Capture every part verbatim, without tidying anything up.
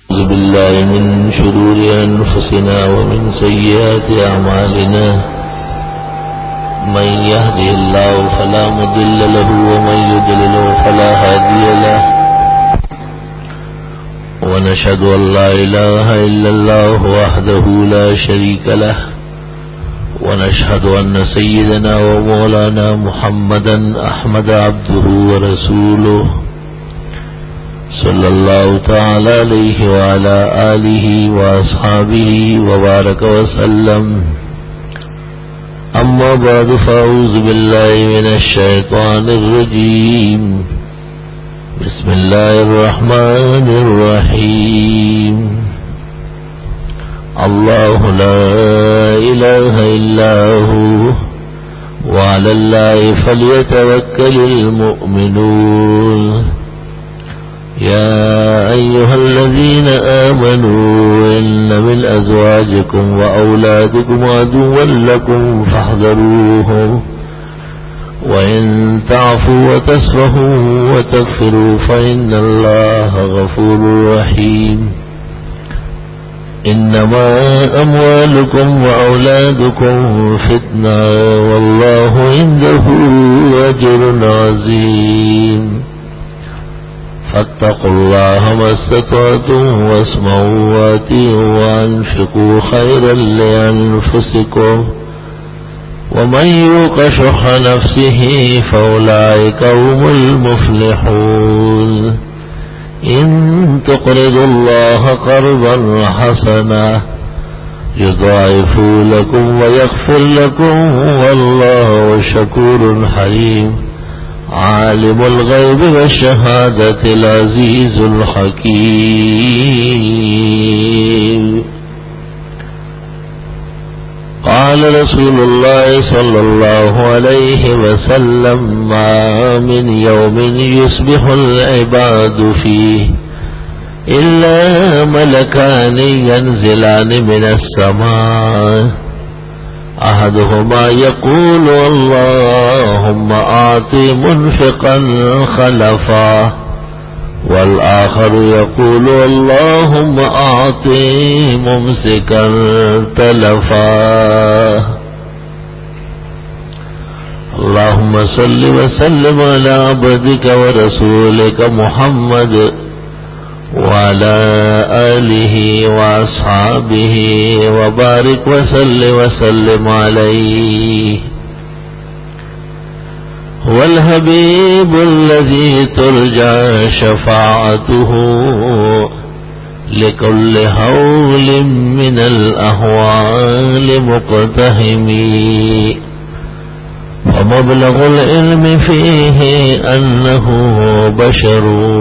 أعوذ بالله من شرور أنفسنا ومن سيئات أعمالنا من يهده الله فلا مضل له ومن يضلل فلا هادي له ونشهد أن لا إله إلا الله وحده لا شريك له ونشهد أن سيدنا ومولانا محمدا أحمد عبده ورسوله صلى الله تعالى عليه وعلى آله وأصحابه وبارك وسلم. أما بعد فأعوذ بالله من الشيطان الرجيم. بسم الله الرحمن الرحيم. الله لا إله إلا هو وعلى الله فليتوكل المؤمنون. يا أيها الذين آمنوا إن من أزواجكم وأولادكم عدوا لكم فاحذروهم وإن تعفوا وتصفحوا وتغفروا فإن الله غفور رحيم. إنما أموالكم وأولادكم فتنة والله عنده أجر عظيم. فاتقوا الله ما استطعتم واسمعوا واتقوا وانفقوا خيرا لأنفسكم ومن يوق شح نفسه فأولئك هم المفلحون. إن تقرضوا الله قرضا حسنا يضاعف لكم ويغفر لكم والله شكور حليم. عالم الغيب والشهادة العزيز الحكيم. قال رسول الله صلى الله عليه وسلم ما من يوم يصبح العباد فيه إلا ملكان ينزلان من السماء أحدهما يقول اللهم أعط منفقا خلفا والآخر يقول اللهم أعط ممسكا تلفا. اللهم صل وسلم على عبدك ورسولك محمد وعلى آله وأصحابه وبارك وسلم وسلم عليه. هو الحبيب الذي ترجى شفاعته لكل هول من الأهوال مقتحم. ومبلغ العلم فيه أنه بشر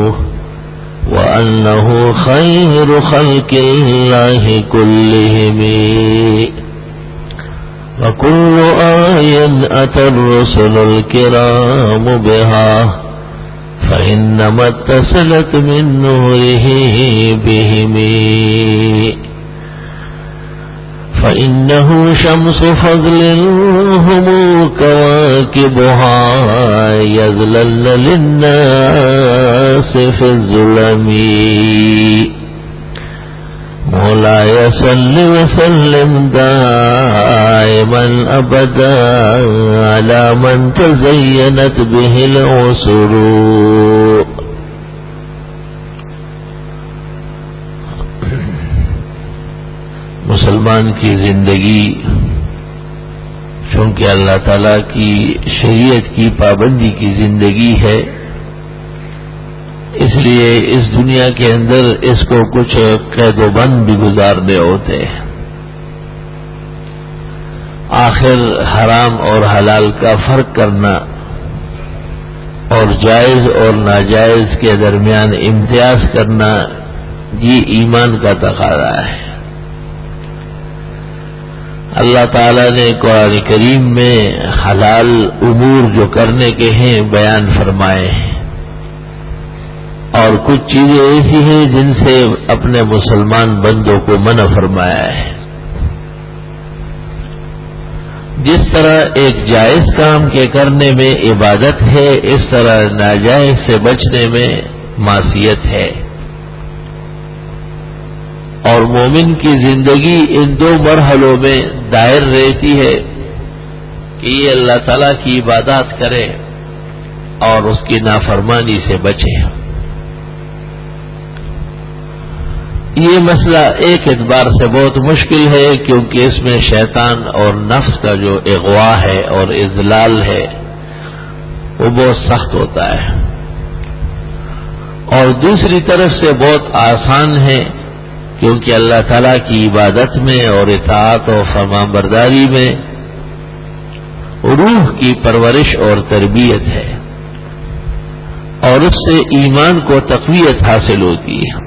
وأنه خير خلق الله كلهم. وكل آية أتى الرسل الكرام بها فإنما اتصلت من نوره بهم. فإنه شمس فضل هم كواكبها يذللن للناس في الظلم. مولاي صل وسلم دائما أبدا على من تزينت به العصر. مسلمان کی زندگی چونکہ اللہ تعالیٰ کی شریعت کی پابندی کی زندگی ہے، اس لیے اس دنیا کے اندر اس کو کچھ قید و بند بھی گزارنے ہوتے ہیں. آخر حرام اور حلال کا فرق کرنا اور جائز اور ناجائز کے درمیان امتیاز کرنا یہ ایمان کا تقاضا ہے. اللہ تعالیٰ نے قرآن کریم میں حلال امور جو کرنے کے ہیں بیان فرمائے ہیں، اور کچھ چیزیں ایسی ہیں جن سے اپنے مسلمان بندوں کو منع فرمایا ہے. جس طرح ایک جائز کام کے کرنے میں عبادت ہے، اس طرح ناجائز سے بچنے میں معصیت ہے. اور مومن کی زندگی ان دو مرحلوں میں دائر رہتی ہے کہ یہ اللہ تعالیٰ کی عبادات کرے اور اس کی نافرمانی سے بچے. یہ مسئلہ ایک اعتبار سے بہت مشکل ہے کیونکہ اس میں شیطان اور نفس کا جو اغوا ہے اور اضلال ہے وہ بہت سخت ہوتا ہے، اور دوسری طرف سے بہت آسان ہے کیونکہ اللہ تعالیٰ کی عبادت میں اور اطاعت و فرمانبرداری میں روح کی پرورش اور تربیت ہے، اور اس سے ایمان کو تقویت حاصل ہوتی ہے.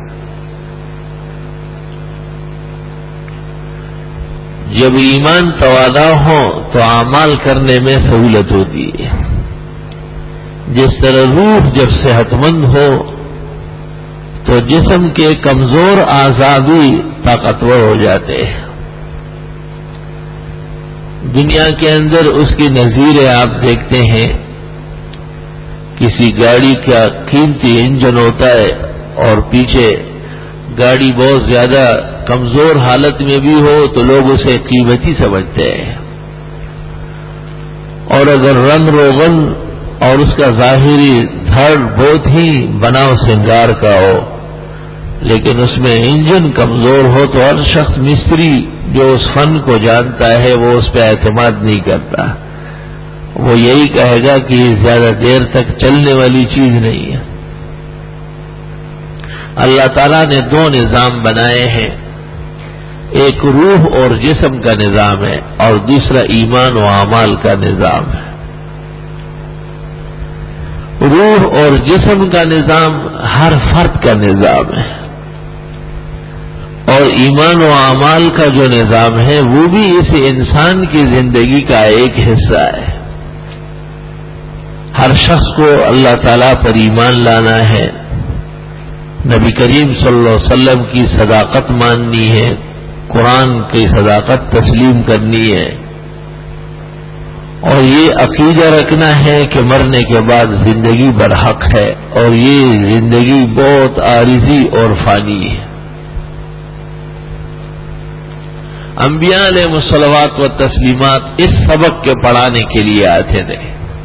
جب ایمان تواضع ہو تو اعمال کرنے میں سہولت ہوتی ہے. جس طرح روح جب صحت مند ہو تو جسم کے کمزور اعضاء بھی طاقتور ہو جاتے ہیں. دنیا کے اندر اس کی نظیر آپ دیکھتے ہیں، کسی گاڑی کا قیمتی انجن ہوتا ہے اور پیچھے گاڑی بہت زیادہ کمزور حالت میں بھی ہو تو لوگ اسے قیمتی سمجھتے ہیں، اور اگر رنگ روغن اور اس کا ظاہری دھڑ بہت ہی بناؤ سنگار کا ہو لیکن اس میں انجن کمزور ہو تو ہر شخص مستری جو اس فن کو جانتا ہے وہ اس پہ اعتماد نہیں کرتا. وہ یہی کہے گا کہ زیادہ دیر تک چلنے والی چیز نہیں ہے. اللہ تعالیٰ نے دو نظام بنائے ہیں، ایک روح اور جسم کا نظام ہے اور دوسرا ایمان و اعمال کا نظام ہے. روح اور جسم کا نظام ہر فرد کا نظام ہے، اور ایمان و اعمال کا جو نظام ہے وہ بھی اس انسان کی زندگی کا ایک حصہ ہے. ہر شخص کو اللہ تعالیٰ پر ایمان لانا ہے، نبی کریم صلی اللہ علیہ وسلم کی صداقت ماننی ہے، قرآن کی صداقت تسلیم کرنی ہے، اور یہ عقیدہ رکھنا ہے کہ مرنے کے بعد زندگی برحق ہے اور یہ زندگی بہت عارضی اور فانی ہے. انبیاء علیہ الصلوات و تسلیمات اس سبق کے پڑھانے کے لیے آتے تھے.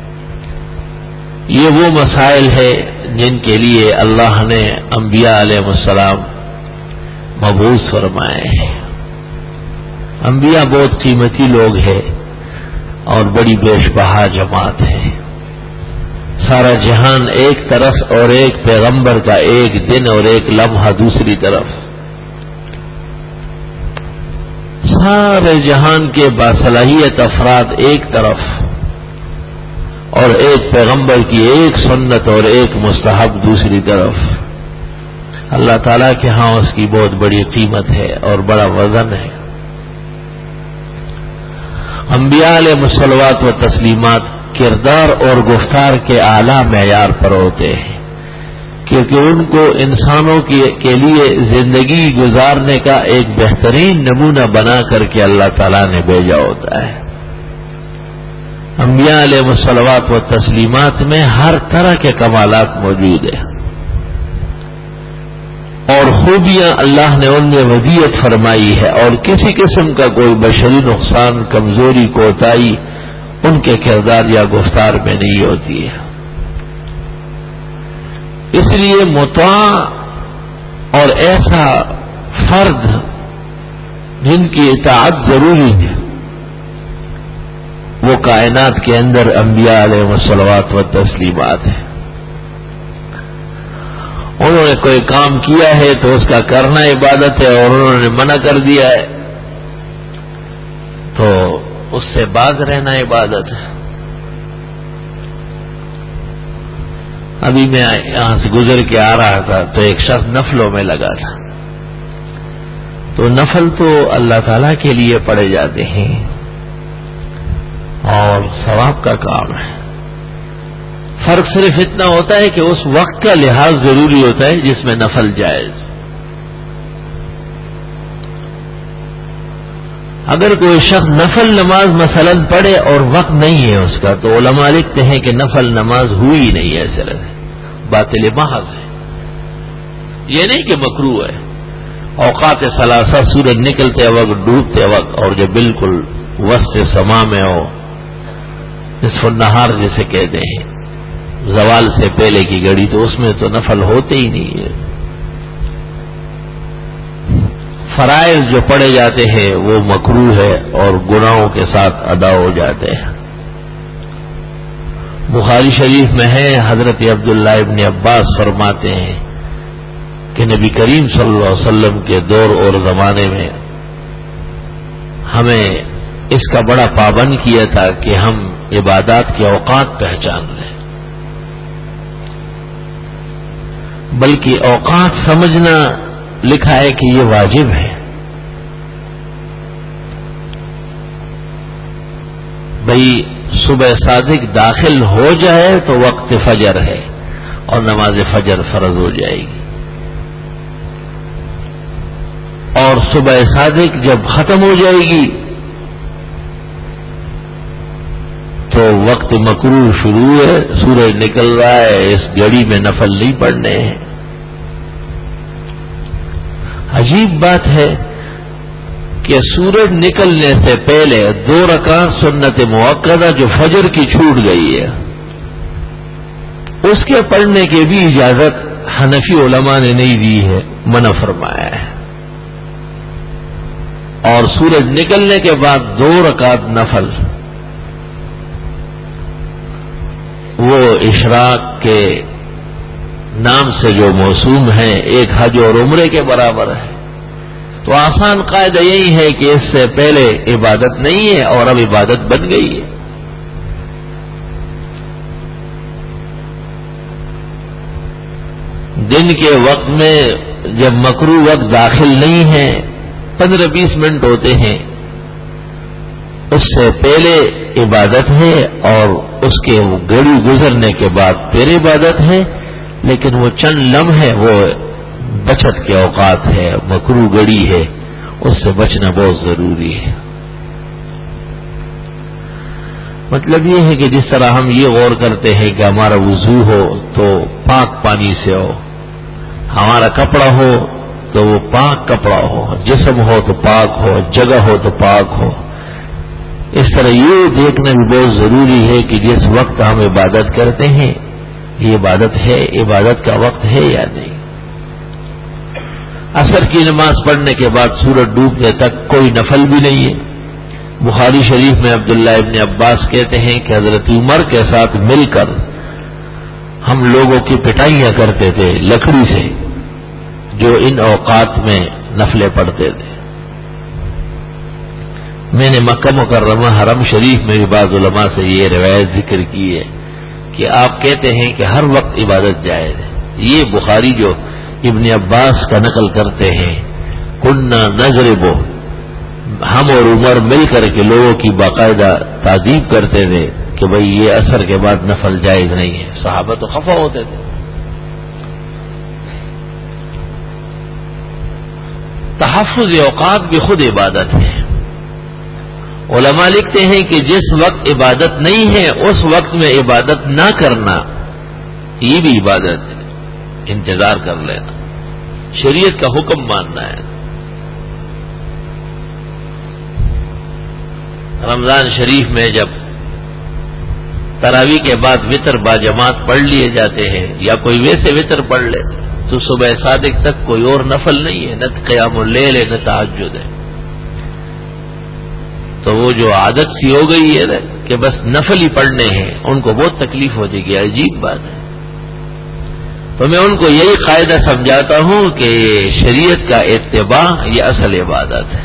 یہ وہ مسائل ہے جن کے لیے اللہ نے انبیاء علیہ السلام مبعوث فرمائے ہیں. انبیاء بہت قیمتی لوگ ہیں اور بڑی بیش بہا جماعت ہے. سارا جہان ایک طرف اور ایک پیغمبر کا ایک دن اور ایک لمحہ دوسری طرف. سارے جہان کے باصلاحیت افراد ایک طرف اور ایک پیغمبر کی ایک سنت اور ایک مستحب دوسری طرف. اللہ تعالیٰ کے ہاں اس کی بہت بڑی قیمت ہے اور بڑا وزن ہے. انبیاء علیہ الصلوات و تسلیمات کردار اور گفتار کے اعلیٰ معیار پر ہوتے ہیں کیونکہ ان کو انسانوں کے لیے زندگی گزارنے کا ایک بہترین نمونہ بنا کر کے اللہ تعالیٰ نے بھیجا ہوتا ہے. انبیاء علیہ الصلوات و تسلیمات میں ہر طرح کے کمالات موجود ہیں اور خوبیاں اللہ نے ان میں ودیعت فرمائی ہے، اور کسی قسم کا کوئی بشری نقصان، کمزوری، کوتاہی ان کے کردار یا گفتار میں نہیں ہوتی ہے. اس لیے مطاع اور ایسا فرد جن کی اطاعت ضروری ہے وہ کائنات کے اندر انبیاء علیہ الصلوات و تسلیمات ہیں. انہوں نے کوئی کام کیا ہے تو اس کا کرنا عبادت ہے، اور انہوں نے منع کر دیا ہے تو اس سے باز رہنا عبادت ہے. ابھی میں یہاں سے گزر کے آ رہا تھا تو ایک شخص نفلوں میں لگا تھا. تو نفل تو اللہ تعالیٰ کے لیے پڑے جاتے ہیں اور ثواب کا کام ہے. فرق صرف اتنا ہوتا ہے کہ اس وقت کا لحاظ ضروری ہوتا ہے جس میں نفل جائز. اگر کوئی شخص نفل نماز مثلا پڑھے اور وقت نہیں ہے اس کا تو علماء لکھتے ہیں کہ نفل نماز ہوئی نہیں ہے، صرف باطل محض ہے. یہ نہیں کہ مکروہ ہے، اوقات ثلاثہ سورج نکلتے وقت، ڈوبتے وقت، اور جو بالکل وسط سما میں ہو، نصف النہار جسے کہتے ہیں، زوال سے پہلے کی گھڑی، تو اس میں تو نفل ہوتے ہی نہیں ہے۔ فرائض جو پڑے جاتے ہیں وہ مکروہ ہے اور گناہوں کے ساتھ ادا ہو جاتے ہیں۔ بخاری شریف میں ہے، حضرت عبداللہ ابن عباس فرماتے ہیں کہ نبی کریم صلی اللہ علیہ وسلم کے دور اور زمانے میں ہمیں اس کا بڑا پابند کیا تھا کہ ہم عبادات کے اوقات پہچان لیں، بلکہ اوقات سمجھنا لکھا ہے کہ یہ واجب ہے۔ بھئی صبح صادق داخل ہو جائے تو وقت فجر ہے اور نماز فجر فرض ہو جائے گی، اور صبح صادق جب ختم ہو جائے گی تو وقت مکروہ شروع ہے، سورج نکل رہا ہے، اس گھڑی میں نفل نہیں پڑھنے ہیں۔ عجیب بات ہے کہ سورج نکلنے سے پہلے دو رکعت سنت مؤکدہ جو فجر کی چھوٹ گئی ہے، اس کے پڑھنے کی بھی اجازت حنفی علماء نے نہیں دی ہے، منع فرمایا ہے۔ اور سورج نکلنے کے بعد دو رکعت نفل، وہ اشراق کے نام سے جو موسوم ہے، ایک حج اور عمرے کے برابر ہے۔ تو آسان قاعدہ یہی ہے کہ اس سے پہلے عبادت نہیں ہے اور اب عبادت بن گئی ہے۔ دن کے وقت میں جب مکروہ وقت داخل نہیں ہے، پندرہ بیس منٹ ہوتے ہیں، اس سے پہلے عبادت ہے اور اس کے گھڑی گزرنے کے بعد پھر عبادت ہے، لیکن وہ چند لمحے وہ بچت کے اوقات ہے، مکروہ گھڑی ہے، اس سے بچنا بہت ضروری ہے۔ مطلب یہ ہے کہ جس طرح ہم یہ غور کرتے ہیں کہ ہمارا وضو ہو تو پاک پانی سے ہو، ہمارا کپڑا ہو تو وہ پاک کپڑا ہو، جسم ہو تو پاک ہو، جگہ ہو تو پاک ہو، اس طرح یہ دیکھنا بھی بہت ضروری ہے کہ جس وقت ہم عبادت کرتے ہیں یہ عبادت ہے، عبادت کا وقت ہے یا نہیں۔ عصر کی نماز پڑھنے کے بعد سورج ڈوبنے تک کوئی نفل بھی نہیں ہے۔ بخاری شریف میں عبداللہ ابن عباس کہتے ہیں کہ حضرت عمر کے ساتھ مل کر ہم لوگوں کی پٹائیاں کرتے تھے لکڑی سے، جو ان اوقات میں نفلیں پڑھتے تھے۔ میں نے مکہ مکرمہ حرم شریف میں بھی بعض علماء سے یہ روایت ذکر کی ہے کہ آپ کہتے ہیں کہ ہر وقت عبادت جائز ہے۔ یہ بخاری جو ابن عباس کا نقل کرتے ہیں، کننا نضربو، ہم اور عمر مل کر کے لوگوں کی باقاعدہ تعذیب کرتے تھے کہ بھئی یہ عصر کے بعد نفل جائز نہیں ہے۔ صحابہ تو خفا ہوتے تھے۔ تحفظ اوقات بھی خود عبادت ہے۔ علماء لکھتے ہیں کہ جس وقت عبادت نہیں ہے اس وقت میں عبادت نہ کرنا یہ بھی عبادت ہے، انتظار کر لینا، شریعت کا حکم ماننا ہے۔ رمضان شریف میں جب تراویح کے بعد وتر باجماعت پڑھ لیے جاتے ہیں یا کوئی ویسے وتر پڑھ لے تو صبح صادق تک کوئی اور نفل نہیں ہے، نہ قیام اللیل ہے نہ تہجد ہے۔ تو وہ جو عادت سی ہو گئی ہے نا کہ بس نفل ہی پڑھنے ہیں، ان کو بہت تکلیف ہوتی ہے، عجیب بات ہے۔ تو میں ان کو یہی قاعدہ سمجھاتا ہوں کہ شریعت کا اتباع یہ اصل عبادت ہے۔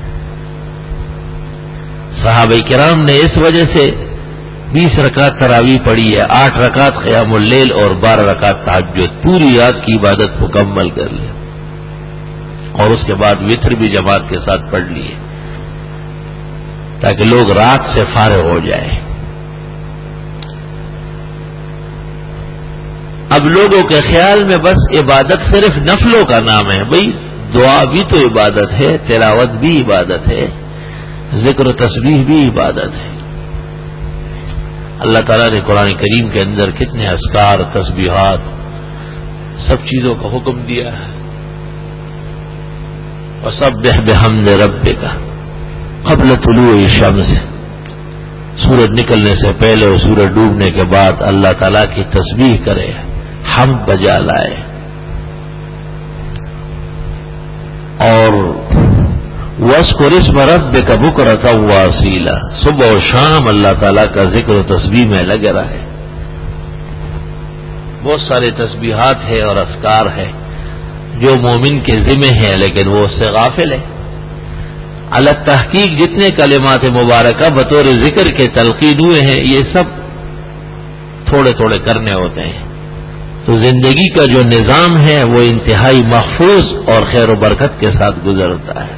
صحابہ کرام نے اس وجہ سے بیس رکعت تراویح پڑھی ہے، آٹھ رکعت قیام اللیل اور بارہ رکعت تہجد، پوری رات کی عبادت مکمل کر لی، اور اس کے بعد وتر بھی جماعت کے ساتھ پڑھ لیے تاکہ لوگ رات سے فارغ ہو جائیں۔ اب لوگوں کے خیال میں بس عبادت صرف نفلوں کا نام ہے۔ بھئی دعا بھی تو عبادت ہے، تلاوت بھی عبادت ہے، ذکر و تسبیح بھی عبادت ہے۔ اللہ تعالیٰ نے قرآن کریم کے اندر کتنے اذکار، تسبیحات، سب چیزوں کا حکم دیا ہے۔ وسبح بحمد ربک قبل طلوع الشمس، سورج نکلنے سے پہلے اور سورج ڈوبنے کے بعد اللہ تعالیٰ کی تسبیح کرے، حمد بجا لائے، اور وَاذْكُرِ اسْمَ رَبِّكَ بُكْرَةً وَأَصِيلًا، صبح و شام اللہ تعالیٰ کا ذکر و تسبیح میں لگے رہے۔ بہت سارے تسبیحات ہیں اور اذکار ہے جو مومن کے ذمہ ہیں، لیکن وہ اس سے غافل ہے۔ علی تحقیق جتنے کلمات مبارکہ بطور ذکر کے تلقین ہوئے ہیں، یہ سب تھوڑے تھوڑے کرنے ہوتے ہیں، تو زندگی کا جو نظام ہے وہ انتہائی محفوظ اور خیر و برکت کے ساتھ گزرتا ہے۔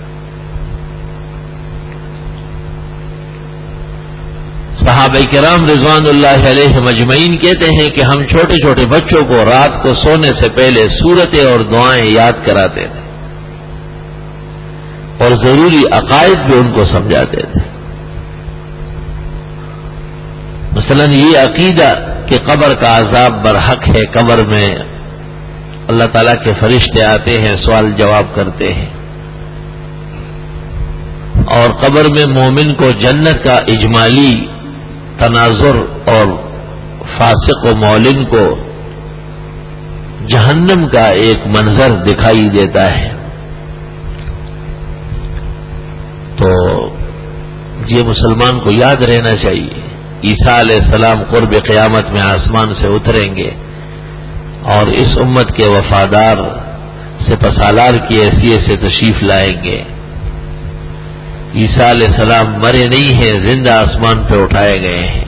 صحابہ کرام رضوان اللہ علیہم اجمعین کہتے ہیں کہ ہم چھوٹے چھوٹے بچوں کو رات کو سونے سے پہلے سورتیں اور دعائیں یاد کراتے تھے، اور ضروری عقائد بھی ان کو سمجھاتے تھے۔ مثلا یہ عقیدہ کہ قبر کا عذاب برحق ہے، قبر میں اللہ تعالیٰ کے فرشتے آتے ہیں، سوال جواب کرتے ہیں، اور قبر میں مومن کو جنت کا اجمالی تناظر اور فاسق و مولن کو جہنم کا ایک منظر دکھائی دیتا ہے۔ تو یہ مسلمان کو یاد رہنا چاہیے، عیسیٰ علیہ السلام قرب قیامت میں آسمان سے اتریں گے اور اس امت کے وفادار سپاسالار کی حیثیت سے تشریف لائیں گے۔ عیسیٰ علیہ السلام مرے نہیں ہیں، زندہ آسمان پہ اٹھائے گئے ہیں۔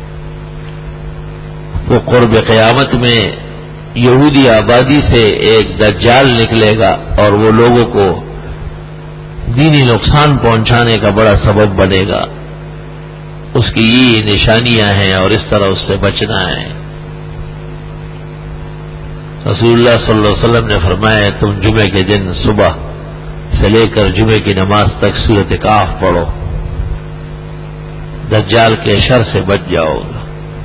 وہ قرب قیامت میں یہودی آبادی سے ایک دجال نکلے گا اور وہ لوگوں کو دینی نقصان پہنچانے کا بڑا سبب بنے گا۔ اس کی یہ نشانیاں ہیں اور اس طرح اس سے بچنا ہے۔ رسول اللہ صلی اللہ علیہ وسلم نے فرمایا تم جمعے کے دن صبح سے لے کر جمعے کی نماز تک سورۃ کہف پڑھو، دجال کے شر سے بچ جاؤ گا۔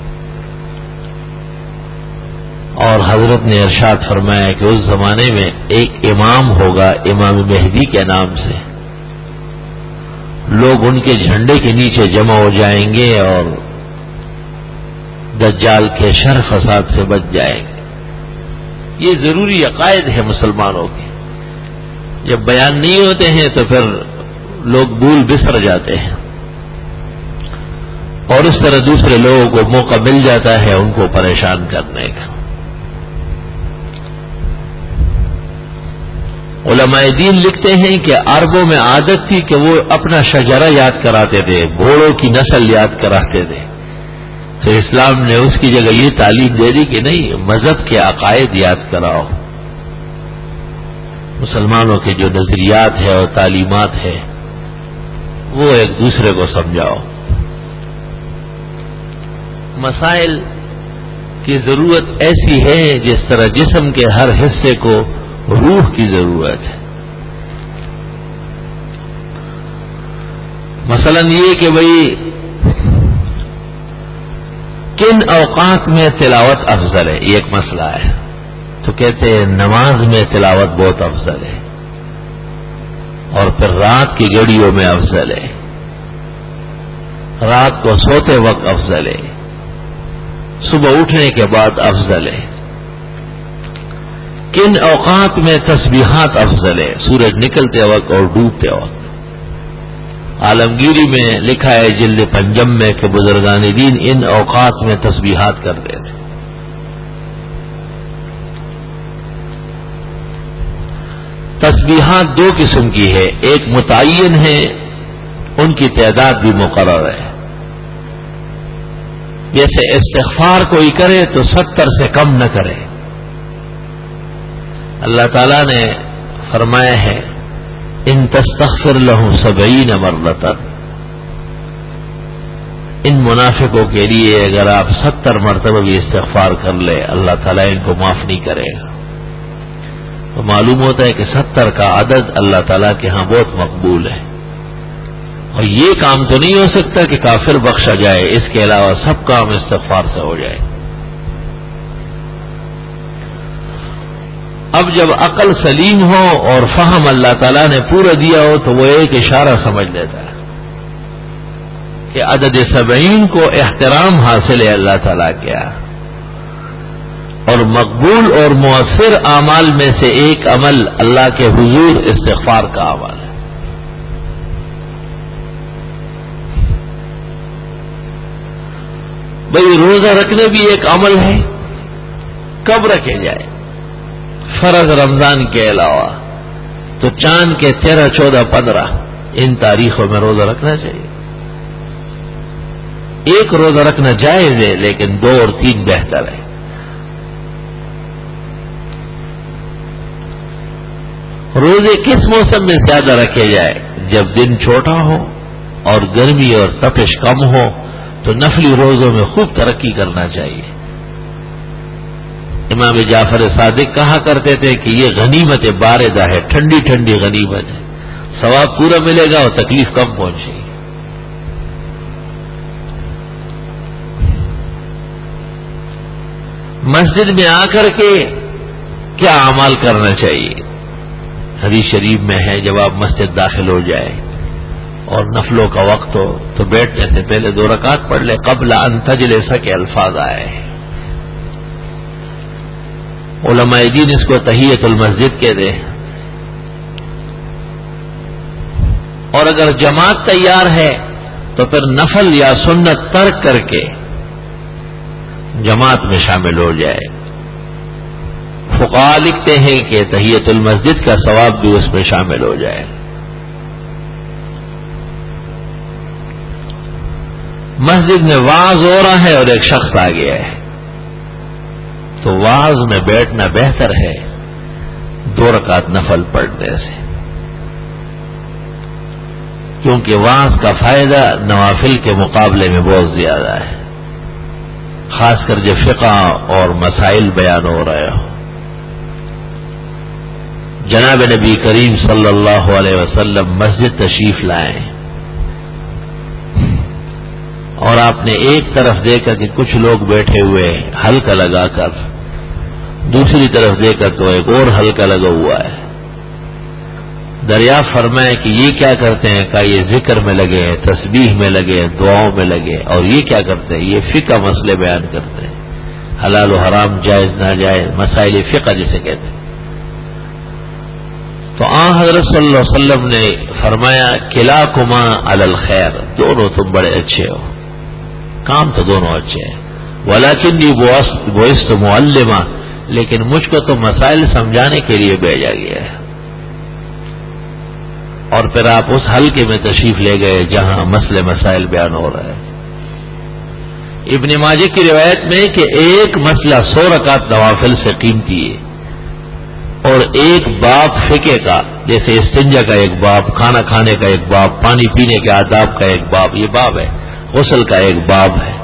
اور حضرت نے ارشاد فرمایا کہ اس زمانے میں ایک امام ہوگا امام مہدی کے نام سے، لوگ ان کے جھنڈے کے نیچے جمع ہو جائیں گے اور دجال کے شر فساد سے بچ جائیں گے۔ یہ ضروری عقائد ہے مسلمانوں کے، جب بیان نہیں ہوتے ہیں تو پھر لوگ بھول بسر جاتے ہیں، اور اس طرح دوسرے لوگوں کو موقع مل جاتا ہے ان کو پریشان کرنے کا۔ علماء دین لکھتے ہیں کہ عربوں میں عادت تھی کہ وہ اپنا شجرہ یاد کراتے تھے، گھوڑوں کی نسل یاد کراتے تھے، تو اسلام نے اس کی جگہ یہ تعلیم دے دی کہ نہیں، مذہب کے عقائد یاد کراؤ، مسلمانوں کے جو نظریات ہے اور تعلیمات ہے وہ ایک دوسرے کو سمجھاؤ۔ مسائل کی ضرورت ایسی ہے جس طرح جسم کے ہر حصے کو روح کی ضرورت ہے۔ مثلا یہ کہ بھئی کن اوقات میں تلاوت افضل ہے، یہ ایک مسئلہ ہے، تو کہتے ہیں نماز میں تلاوت بہت افضل ہے، اور پھر رات کی گھڑیوں میں افضل ہے، رات کو سوتے وقت افضل ہے، صبح اٹھنے کے بعد افضل ہے۔ کن اوقات میں تسبیحات افضل ہے، سورج نکلتے وقت اور ڈوبتے وقت۔ عالمگیری میں لکھا ہے جلد پنجم میں کہ بزرگان دین ان اوقات میں تسبیحات کرتے تھے۔ تسبیحات دو قسم کی ہے، ایک متعین ہے، ان کی تعداد بھی مقرر ہے، جیسے استغفار کوئی کرے تو ستر سے کم نہ کرے۔ اللہ تعالیٰ نے فرمایا ہے ان تستغفر لهم سبعین مرۃ، ان منافقوں کے لیے اگر آپ ستر مرتبہ بھی استغفار کر لے اللہ تعالیٰ ان کو معاف نہیں کرے گا۔ تو معلوم ہوتا ہے کہ ستر کا عدد اللہ تعالیٰ کے ہاں بہت مقبول ہے، اور یہ کام تو نہیں ہو سکتا کہ کافر بخشا جائے، اس کے علاوہ سب کام استغفار سے ہو جائے۔ اب جب عقل سلیم ہو اور فہم اللہ تعالیٰ نے پورا دیا ہو تو وہ ایک اشارہ سمجھ لیتا ہے کہ عدد سبعین کو احترام حاصل ہے اللہ تعالیٰ کیا، اور مقبول اور مؤثر اعمال میں سے ایک عمل اللہ کے حضور استغفار کا عمل ہے۔ بھئی روزہ رکھنا بھی ایک عمل ہے، کب رکھے جائے؟ فرض رمضان کے علاوہ تو چاند کے تیرہ چودہ پندرہ ان تاریخوں میں روزہ رکھنا چاہیے۔ ایک روزہ رکھنا جائز ہے لیکن دو اور تین بہتر ہے۔ روزے کس موسم میں زیادہ رکھے جائے؟ جب دن چھوٹا ہو اور گرمی اور تپش کم ہو تو نفلی روزوں میں خوب ترقی کرنا چاہیے۔ امام جعفر صادق کہا کرتے تھے کہ یہ غنیمت باردہ ہے، ٹھنڈی ٹھنڈی غنیمت ہے، ثواب پورا ملے گا اور تکلیف کم پہنچے گی۔ مسجد میں آ کر کے کیا اعمال کرنا چاہیے؟ حدیث شریف میں ہے جب آپ مسجد داخل ہو جائے اور نفلوں کا وقت ہو تو بیٹھنے سے پہلے دو رکعت پڑھ لے، قبل ان تجلس کے الفاظ آئے ہیں۔ علماء دین اس کو تحیۃ المسجد کہتے ہیں۔ اور اگر جماعت تیار ہے تو پھر نفل یا سنت ترک کر کے جماعت میں شامل ہو جائے۔ فقہاء لکھتے ہیں کہ تحیۃ المسجد کا ثواب بھی اس میں شامل ہو جائے۔ مسجد میں وعظ ہو رہا ہے اور ایک شخص آ گیا ہے تو وعظ میں بیٹھنا بہتر ہے دو رکعت نفل پڑھنے سے، کیونکہ وعظ کا فائدہ نوافل کے مقابلے میں بہت زیادہ ہے، خاص کر جب فقہ اور مسائل بیان ہو رہے ہو۔ جناب نبی کریم صلی اللہ علیہ وسلم مسجد تشریف لائے اور آپ نے ایک طرف دیکھا کہ کچھ لوگ بیٹھے ہوئے حلقہ لگا کر، دوسری طرف دیکھا تو ایک اور حلقہ لگا ہوا ہے۔ دریافت فرمائے کہ یہ کیا کرتے ہیں؟ کہا یہ ذکر میں لگے ہیں، تسبیح میں لگے ہیں، دعاؤں میں لگے، اور یہ کیا کرتے ہیں؟ یہ فقہ مسئلے بیان کرتے ہیں، حلال و حرام، جائز ناجائز، مسائل فقہ جسے کہتے ہیں۔ تو آن حضرت صلی اللہ علیہ وسلم نے فرمایا کلاکما علی الخیر، دونوں تم بڑے اچھے ہو، کام تو دونوں اچھے ہیں، ولیکنی بعثت معلما، لیکن مجھ کو تو مسائل سمجھانے کے لیے بھیجا گیا ہے۔ اور پھر آپ اس حلقے میں تشریف لے گئے جہاں مسئلے مسائل بیان ہو رہا ہے۔ ابن ماجہ کی روایت میں کہ ایک مسئلہ سو رکعت نوافل سے قیمتی ہے، اور ایک باب فقہ کا، جیسے استنجا کا ایک باب، کھانا کھانے کا ایک باب، پانی پینے کے آداب کا ایک باب، یہ باب ہے، غسل کا ایک باب ہے،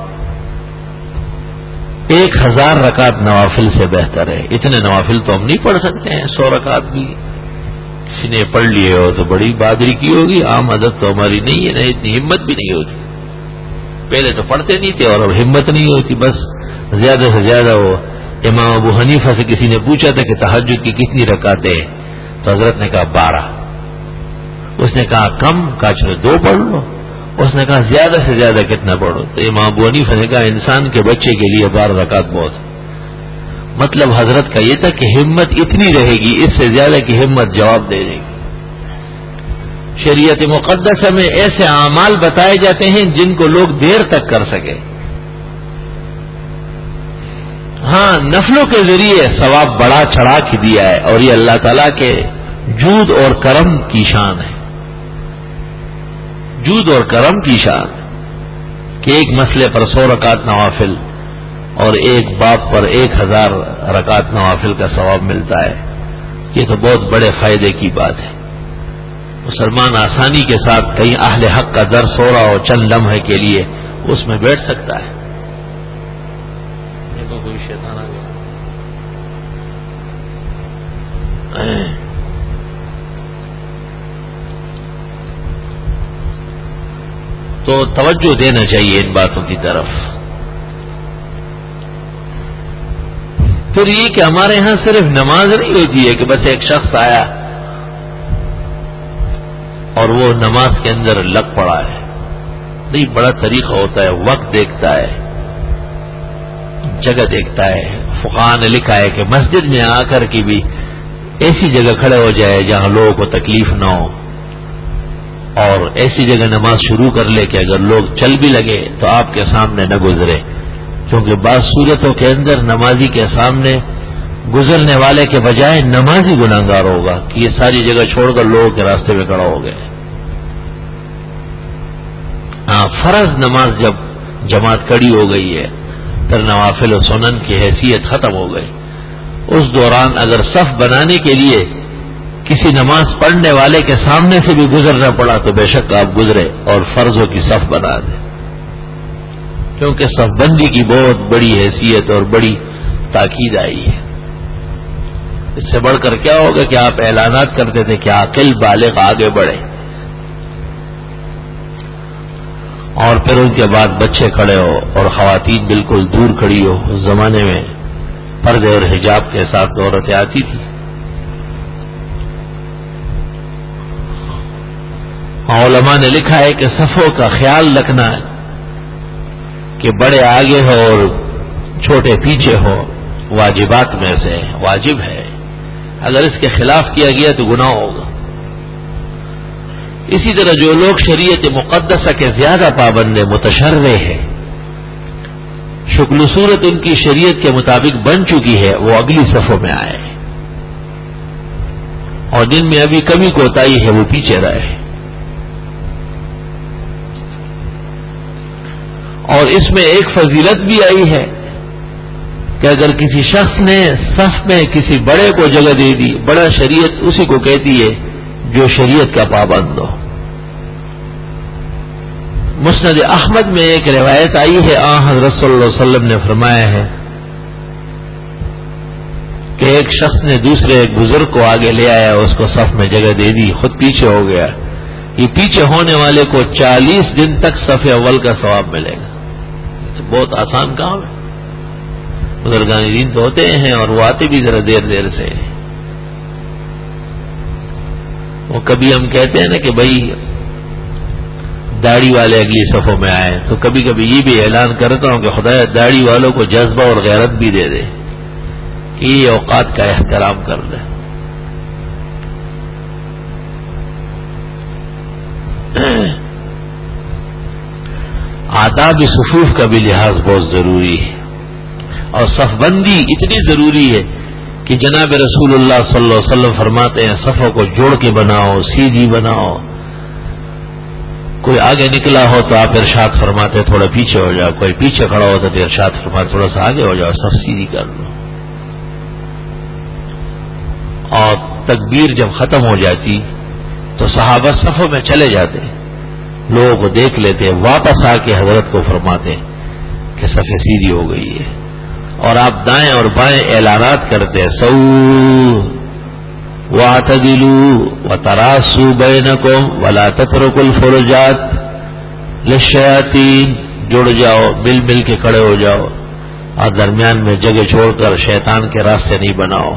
ایک ہزار رکعت نوافل سے بہتر ہے۔ اتنے نوافل تو ہم نہیں پڑھ سکتے ہیں، سو رکعت بھی کسی نے پڑھ لیے ہو تو بڑی بہادری کی ہوگی، عام عادت تو ہماری نہیں ہے، نہیں اتنی ہمت بھی نہیں ہوتی، پہلے تو پڑھتے نہیں تھے اور اب ہمت نہیں ہوتی، بس زیادہ سے زیادہ وہ امام ابو حنیفہ سے کسی نے پوچھا تھا کہ تہجد کی کتنی رکعتیں ہیں تو حضرت نے کہا بارہ، اس نے کہا کم، کہا چلو دو پڑھ لو، اس نے کہا زیادہ سے زیادہ کتنا پڑھو، تو امام ابو حنیفہ نے کہا انسان کے بچے کے لیے بارہ رکعت بہت ہے۔ مطلب حضرت کا یہ تھا کہ ہمت اتنی رہے گی، اس سے زیادہ کی ہمت جواب دے دے گی۔ شریعت مقدسہ میں ایسے اعمال بتائے جاتے ہیں جن کو لوگ دیر تک کر سکے۔ ہاں نفلوں کے ذریعے ثواب بڑا چڑھا کے دیا ہے، اور یہ اللہ تعالیٰ کے جود اور کرم کی شان ہے، جود اور کرم کی شان کہ ایک مسئلے پر سو رکعت نوافل اور ایک باب پر ایک ہزار رکعت نوافل کا ثواب ملتا ہے، یہ تو بہت بڑے فائدے کی بات ہے۔ مسلمان آسانی کے ساتھ کہیں اہل حق کا درس ہو رہا ہو چند لمحے کے لیے اس میں بیٹھ سکتا ہے۔ دیکھو کوئی شیطان آ گیا، تو توجہ دینا چاہیے ان باتوں کی طرف۔ پھر یہ کہ ہمارے ہاں صرف نماز نہیں ہوتی ہے کہ بس ایک شخص آیا اور وہ نماز کے اندر لگ پڑا ہے. نہیں، بڑا طریقہ ہوتا ہے، وقت دیکھتا ہے، جگہ دیکھتا ہے. فقہاء نے لکھا ہے کہ مسجد میں آ کر کے بھی ایسی جگہ کھڑے ہو جائے جہاں لوگوں کو تکلیف نہ ہو، اور ایسی جگہ نماز شروع کر لے کہ اگر لوگ چل بھی لگے تو آپ کے سامنے نہ گزرے، کیونکہ بعض صورتوں کے اندر نمازی کے سامنے گزرنے والے کے بجائے نمازی گناہگار ہوگا کہ یہ ساری جگہ چھوڑ کر لوگوں کے راستے میں کھڑا ہو گئے. ہاں، فرض نماز جب جماعت کڑی ہو گئی ہے پھر نوافل و سنن کی حیثیت ختم ہو گئی. اس دوران اگر صف بنانے کے لیے کسی نماز پڑھنے والے کے سامنے سے بھی گزرنا پڑا تو بے شک آپ گزرے اور فرضوں کی صف بنا دیں، کیونکہ صف بندی کی بہت بڑی حیثیت اور بڑی تاکید آئی ہے. اس سے بڑھ کر کیا ہوگا کہ آپ اعلانات کرتے تھے کہ عاقل بالغ آگے بڑھے، اور پھر ان کے بعد بچے کھڑے ہو اور خواتین بالکل دور کھڑی ہو. اس زمانے میں پردے اور حجاب کے ساتھ عورتیں آتی تھی. علماء نے لکھا ہے کہ صفوں کا خیال رکھنا ہے کہ بڑے آگے ہو اور چھوٹے پیچھے ہو، واجبات میں سے واجب ہے. اگر اس کے خلاف کیا گیا تو گناہ ہوگا. اسی طرح جو لوگ شریعت مقدسہ کے زیادہ پابند متشرع ہے، شکل و صورت ان کی شریعت کے مطابق بن چکی ہے، وہ اگلی صفوں میں آئے، اور جن میں ابھی کمی کوتاہی ہے وہ پیچھے رہے. اور اس میں ایک فضیلت بھی آئی ہے کہ اگر کسی شخص نے صف میں کسی بڑے کو جگہ دے دی، بڑا شریعت اسی کو کہتی ہے جو شریعت کا پابند ہو. مسند احمد میں ایک روایت آئی ہے، آن حضرت صلی اللہ علیہ وسلم نے فرمایا ہے کہ ایک شخص نے دوسرے ایک بزرگ کو آگے لے آیا، اس کو صف میں جگہ دے دی، خود پیچھے ہو گیا. یہ پیچھے ہونے والے کو چالیس دن تک صف اول کا ثواب ملے گا. بہت آسان کام ہے. بزرگان دین تو ہوتے ہیں اور وہ آتے بھی ذرا دیر دیر سے. وہ کبھی ہم کہتے ہیں نا کہ بھائی داڑھی والے اگلی صفوں میں آئے، تو کبھی کبھی یہ بھی اعلان کرتا ہوں کہ خدایا داڑھی والوں کو جذبہ اور غیرت بھی دے دے کہ یہ اوقات کا احترام کر لے. آداب صفوف کا بھی لحاظ بہت ضروری ہے، اور صف بندی اتنی ضروری ہے کہ جناب رسول اللہ صلی اللہ علیہ وسلم فرماتے ہیں صفوں کو جوڑ کے بناؤ، سیدھی بناؤ. کوئی آگے نکلا ہو تو آپ ارشاد فرماتے تھوڑا پیچھے ہو جاؤ، کوئی پیچھے کھڑا ہوتا تو ارشاد فرماتے تھوڑا سا آگے ہو جاؤ، صف سیدھی کر لو. اور تکبیر جب ختم ہو جاتی تو صحابہ صفوں میں چلے جاتے، لوگوں کو دیکھ لیتے، واپس آ کے حضرت کو فرماتے کہ صفیں سیدھی ہو گئی ہے. اور آپ دائیں اور بائیں اعلانات کرتے، سو واعتدلوا وتراصوا بینکم ولا تترکوا الفرجات للشیاطین، جڑ جاؤ، مل مل کے کھڑے ہو جاؤ، اور درمیان میں جگہ چھوڑ کر شیطان کے راستے نہیں بناؤ.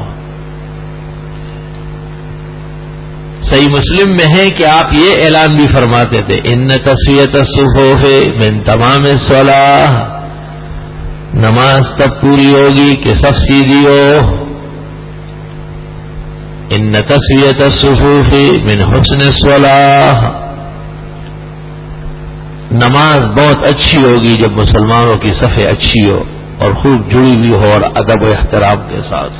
صحیح مسلم میں ہے کہ آپ یہ اعلان بھی فرماتے تھے، ان تسویۃ الصفوف من تمام الصلاۃ، نماز تب پوری ہوگی کہ صف سیدھی ہو. ان تسویۃ الصفوف من حسن الصلاۃ، نماز بہت اچھی ہوگی جب مسلمانوں کی صفیں اچھی ہو اور خوب جڑی ہوئی ہو اور ادب و احترام کے ساتھ.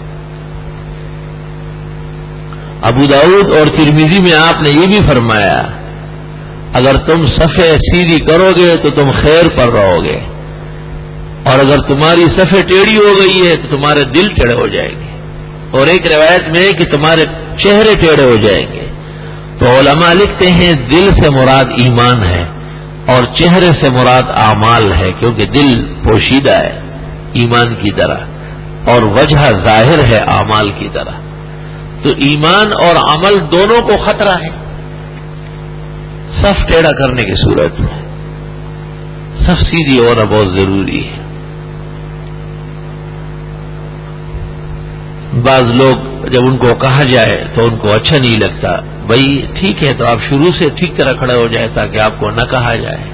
ابو داؤد اور ترمذی میں آپ نے یہ بھی فرمایا اگر تم صفیں سیدھی کرو گے تو تم خیر پر رہو گے، اور اگر تمہاری صفیں ٹیڑھی ہو گئی ہے تو تمہارے دل ٹیڑھے ہو جائیں گے، اور ایک روایت میں ہے کہ تمہارے چہرے ٹیڑھے ہو جائیں گے. تو علماء لکھتے ہیں دل سے مراد ایمان ہے اور چہرے سے مراد اعمال ہے، کیونکہ دل پوشیدہ ہے ایمان کی طرح اور وجہ ظاہر ہے اعمال کی طرح. تو ایمان اور عمل دونوں کو خطرہ ہے. صف ٹیڑھا کرنے کی صورت میں صف سیدھی ہونا بہت ضروری ہے. بعض لوگ جب ان کو کہا جائے تو ان کو اچھا نہیں لگتا. بھائی ٹھیک ہے تو آپ شروع سے ٹھیک طرح کھڑے ہو جائے تاکہ آپ کو نہ کہا جائے.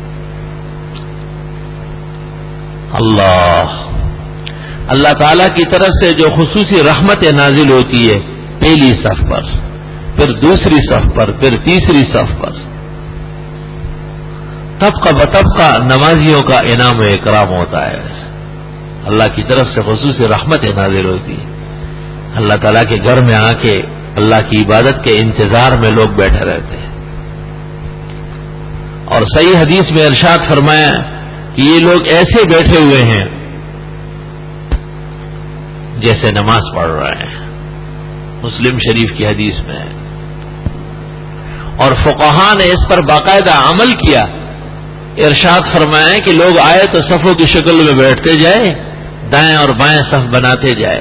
اللہ اللہ تعالی کی طرف سے جو خصوصی رحمت نازل ہوتی ہے پہلی صف پر، پھر دوسری صف پر، پھر تیسری صف پر، طبقہ بطبقہ نمازیوں کا انعام و اکرام ہوتا ہے. اللہ کی طرف سے خصوصی رحمت نازل ہوتی ہے. اللہ تعالیٰ کے گھر میں آ کے اللہ کی عبادت کے انتظار میں لوگ بیٹھے رہتے ہیں. اور صحیح حدیث میں ارشاد فرمایا کہ یہ لوگ ایسے بیٹھے ہوئے ہیں جیسے نماز پڑھ رہے ہیں. مسلم شریف کی حدیث میں ہے. اور فقہاء نے اس پر باقاعدہ عمل کیا. ارشاد فرمایا کہ لوگ آئے تو صفوں کی شکل میں بیٹھتے جائے، دائیں اور بائیں صف بناتے جائے،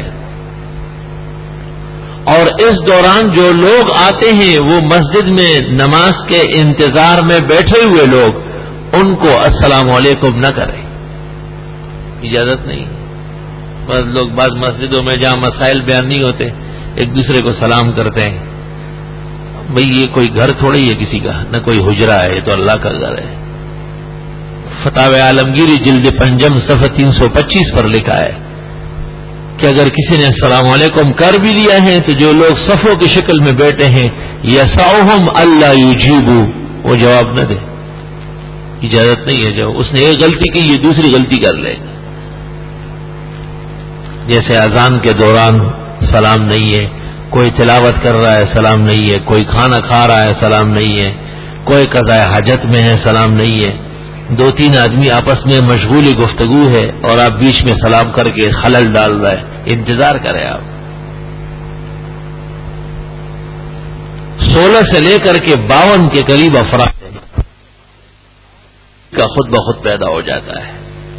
اور اس دوران جو لوگ آتے ہیں وہ مسجد میں نماز کے انتظار میں بیٹھے ہوئے لوگ ان کو السلام علیکم نہ کریں. اجازت نہیں. بعض لوگ بعض مسجدوں میں جہاں مسائل بیان نہیں ہوتے ایک دوسرے کو سلام کرتے ہیں. بھئی یہ کوئی گھر تھوڑی ہے کسی کا، نہ کوئی حجرہ ہے، یہ تو اللہ کا گھر ہے. فتاوی عالمگیری جلد پنجم صفحہ تین سو پچیس پر لکھا ہے کہ اگر کسی نے السلام علیکم کر بھی لیا ہے تو جو لوگ صفوں کی شکل میں بیٹھے ہیں یسعہم اللہ یجیبوا، وہ جواب نہ دے. اجازت نہیں ہے. جو اس نے ایک غلطی کی یہ دوسری غلطی کر لے. جیسے اذان کے دوران سلام نہیں ہے، کوئی تلاوت کر رہا ہے سلام نہیں ہے، کوئی کھانا کھا رہا ہے سلام نہیں ہے، کوئی قضاء حاجت میں ہے سلام نہیں ہے، دو تین آدمی آپس میں مشغولی گفتگو ہے اور آپ بیچ میں سلام کر کے خلل ڈال رہا ہے. انتظار کریں. آپ سولہ سے لے کر کے باون کے قریب افراد کا خود بخود پیدا ہو جاتا ہے.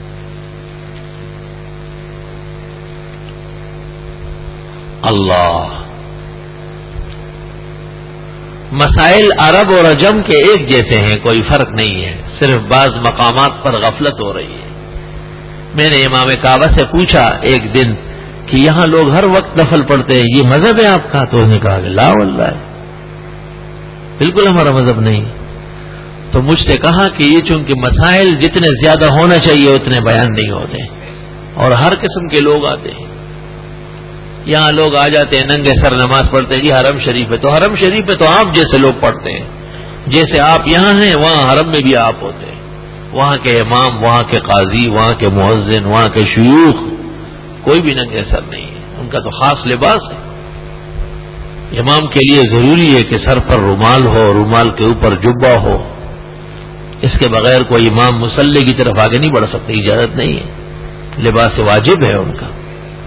اللہ مسائل عرب اور عجم کے ایک جیسے ہیں، کوئی فرق نہیں ہے، صرف بعض مقامات پر غفلت ہو رہی ہے. میں نے امام کعبہ سے پوچھا ایک دن کہ یہاں لوگ ہر وقت نفل پڑھتے ہیں، یہ مذہب ہے آپ کا؟ تو انہوں نے کہا کہ لا واللہ بالکل ہمارا مذہب نہیں. تو مجھ سے کہا کہ یہ چونکہ مسائل جتنے زیادہ ہونا چاہیے اتنے بیان نہیں ہوتے اور ہر قسم کے لوگ آتے ہیں. یہاں لوگ آ جاتے ہیں ننگے سر نماز پڑھتے ہیں، جی حرم شریف ہے تو حرم شریف ہے تو آپ جیسے لوگ پڑھتے ہیں. جیسے آپ یہاں ہیں وہاں حرم میں بھی آپ ہوتے ہیں. وہاں کے امام، وہاں کے قاضی، وہاں کے مؤذن، وہاں کے شیوخ کوئی بھی ننگے سر نہیں ہے. ان کا تو خاص لباس ہے. امام کے لیے ضروری ہے کہ سر پر رومال ہو، رومال کے اوپر جبہ ہو. اس کے بغیر کوئی امام مصلی کی طرف آگے نہیں بڑھ سکتے، اجازت نہیں ہے. لباس واجب ہے ان کا.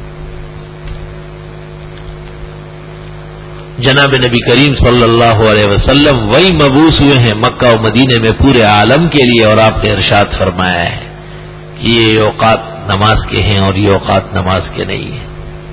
جناب نبی کریم صلی اللہ علیہ وسلم وہی مبعوث ہوئے ہیں مکہ و مدینے میں پورے عالم کے لیے، اور آپ نے ارشاد فرمایا ہے کہ یہ اوقات نماز کے ہیں اور یہ اوقات نماز کے نہیں ہیں.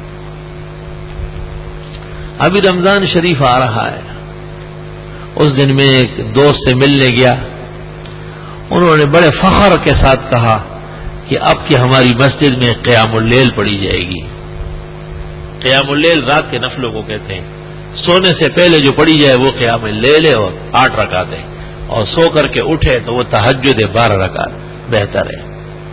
ابھی رمضان شریف آ رہا ہے. اس دن میں ایک دوست سے ملنے گیا. انہوں نے بڑے فخر کے ساتھ کہا کہ اب کہ ہماری مسجد میں قیام اللیل پڑھی جائے گی. قیام اللیل رات کے نفلوں کو کہتے ہیں. سونے سے پہلے جو پڑھی جائے وہ قیام اللیل ہے اور آٹھ رکعت ہے، اور سو کر کے اٹھے تو وہ تہجد ہے بارہ رکعت، بہتر ہے.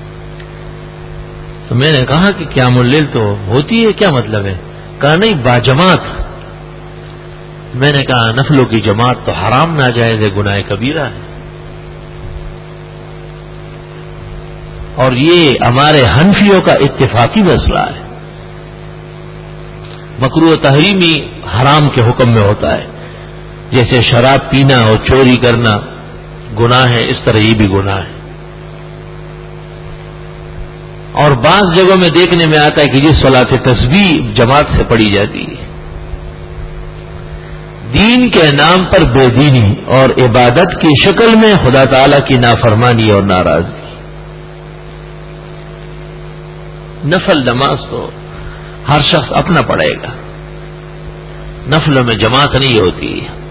تو میں نے کہا کہ قیام اللیل تو ہوتی ہے، کیا مطلب ہے؟ کہا نہیں باجماعت. میں نے کہا نفلوں کی جماعت تو حرام ناجائز ہے، گناہ کبیرہ ہے. اور یہ ہمارے حنفیوں کا اتفاقی مسئلہ ہے. مکروہ تحریمی حرام کے حکم میں ہوتا ہے. جیسے شراب پینا اور چوری کرنا گناہ ہے، اس طرح یہ بھی گناہ ہے. اور بعض جگہوں میں دیکھنے میں آتا ہے کہ یہ صلاۃ تسبیح جماعت سے پڑھی جاتی ہے. دین کے نام پر بے دینی اور عبادت کی شکل میں خدا تعالی کی نافرمانی اور ناراضگی. نفل نماز تو ہر شخص اپنا پڑھے گا، نفلوں میں جماعت نہیں ہوتی.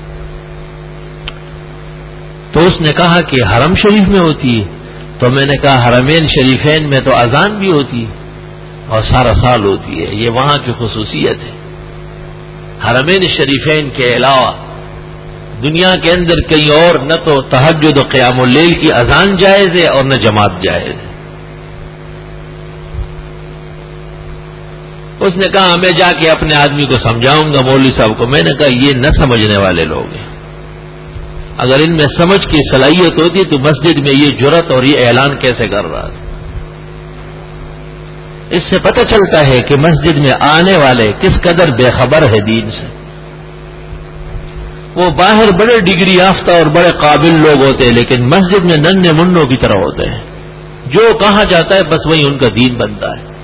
تو اس نے کہا کہ حرم شریف میں ہوتی ہے. تو میں نے کہا حرمین شریفین میں تو اذان بھی ہوتی ہے اور سارا سال ہوتی ہے. یہ وہاں کی خصوصیت ہے. حرمین شریفین کے علاوہ دنیا کے اندر کہیں اور نہ تو تہجد و قیام اللیل کی اذان جائز ہے اور نہ جماعت جائز ہے. اس نے کہا میں جا کے اپنے آدمی کو سمجھاؤں گا مولوی صاحب کو. میں نے کہا یہ نہ سمجھنے والے لوگ ہیں. اگر ان میں سمجھ کی صلاحیت ہوتی تو مسجد میں یہ جرأت اور یہ اعلان کیسے کر رہا تھا. اس سے پتہ چلتا ہے کہ مسجد میں آنے والے کس قدر بے خبر ہے دین سے. وہ باہر بڑے ڈگری یافتہ اور بڑے قابل لوگ ہوتے ہیں لیکن مسجد میں ننھے منوں کی طرح ہوتے ہیں. جو کہا جاتا ہے بس وہی ان کا دین بنتا ہے.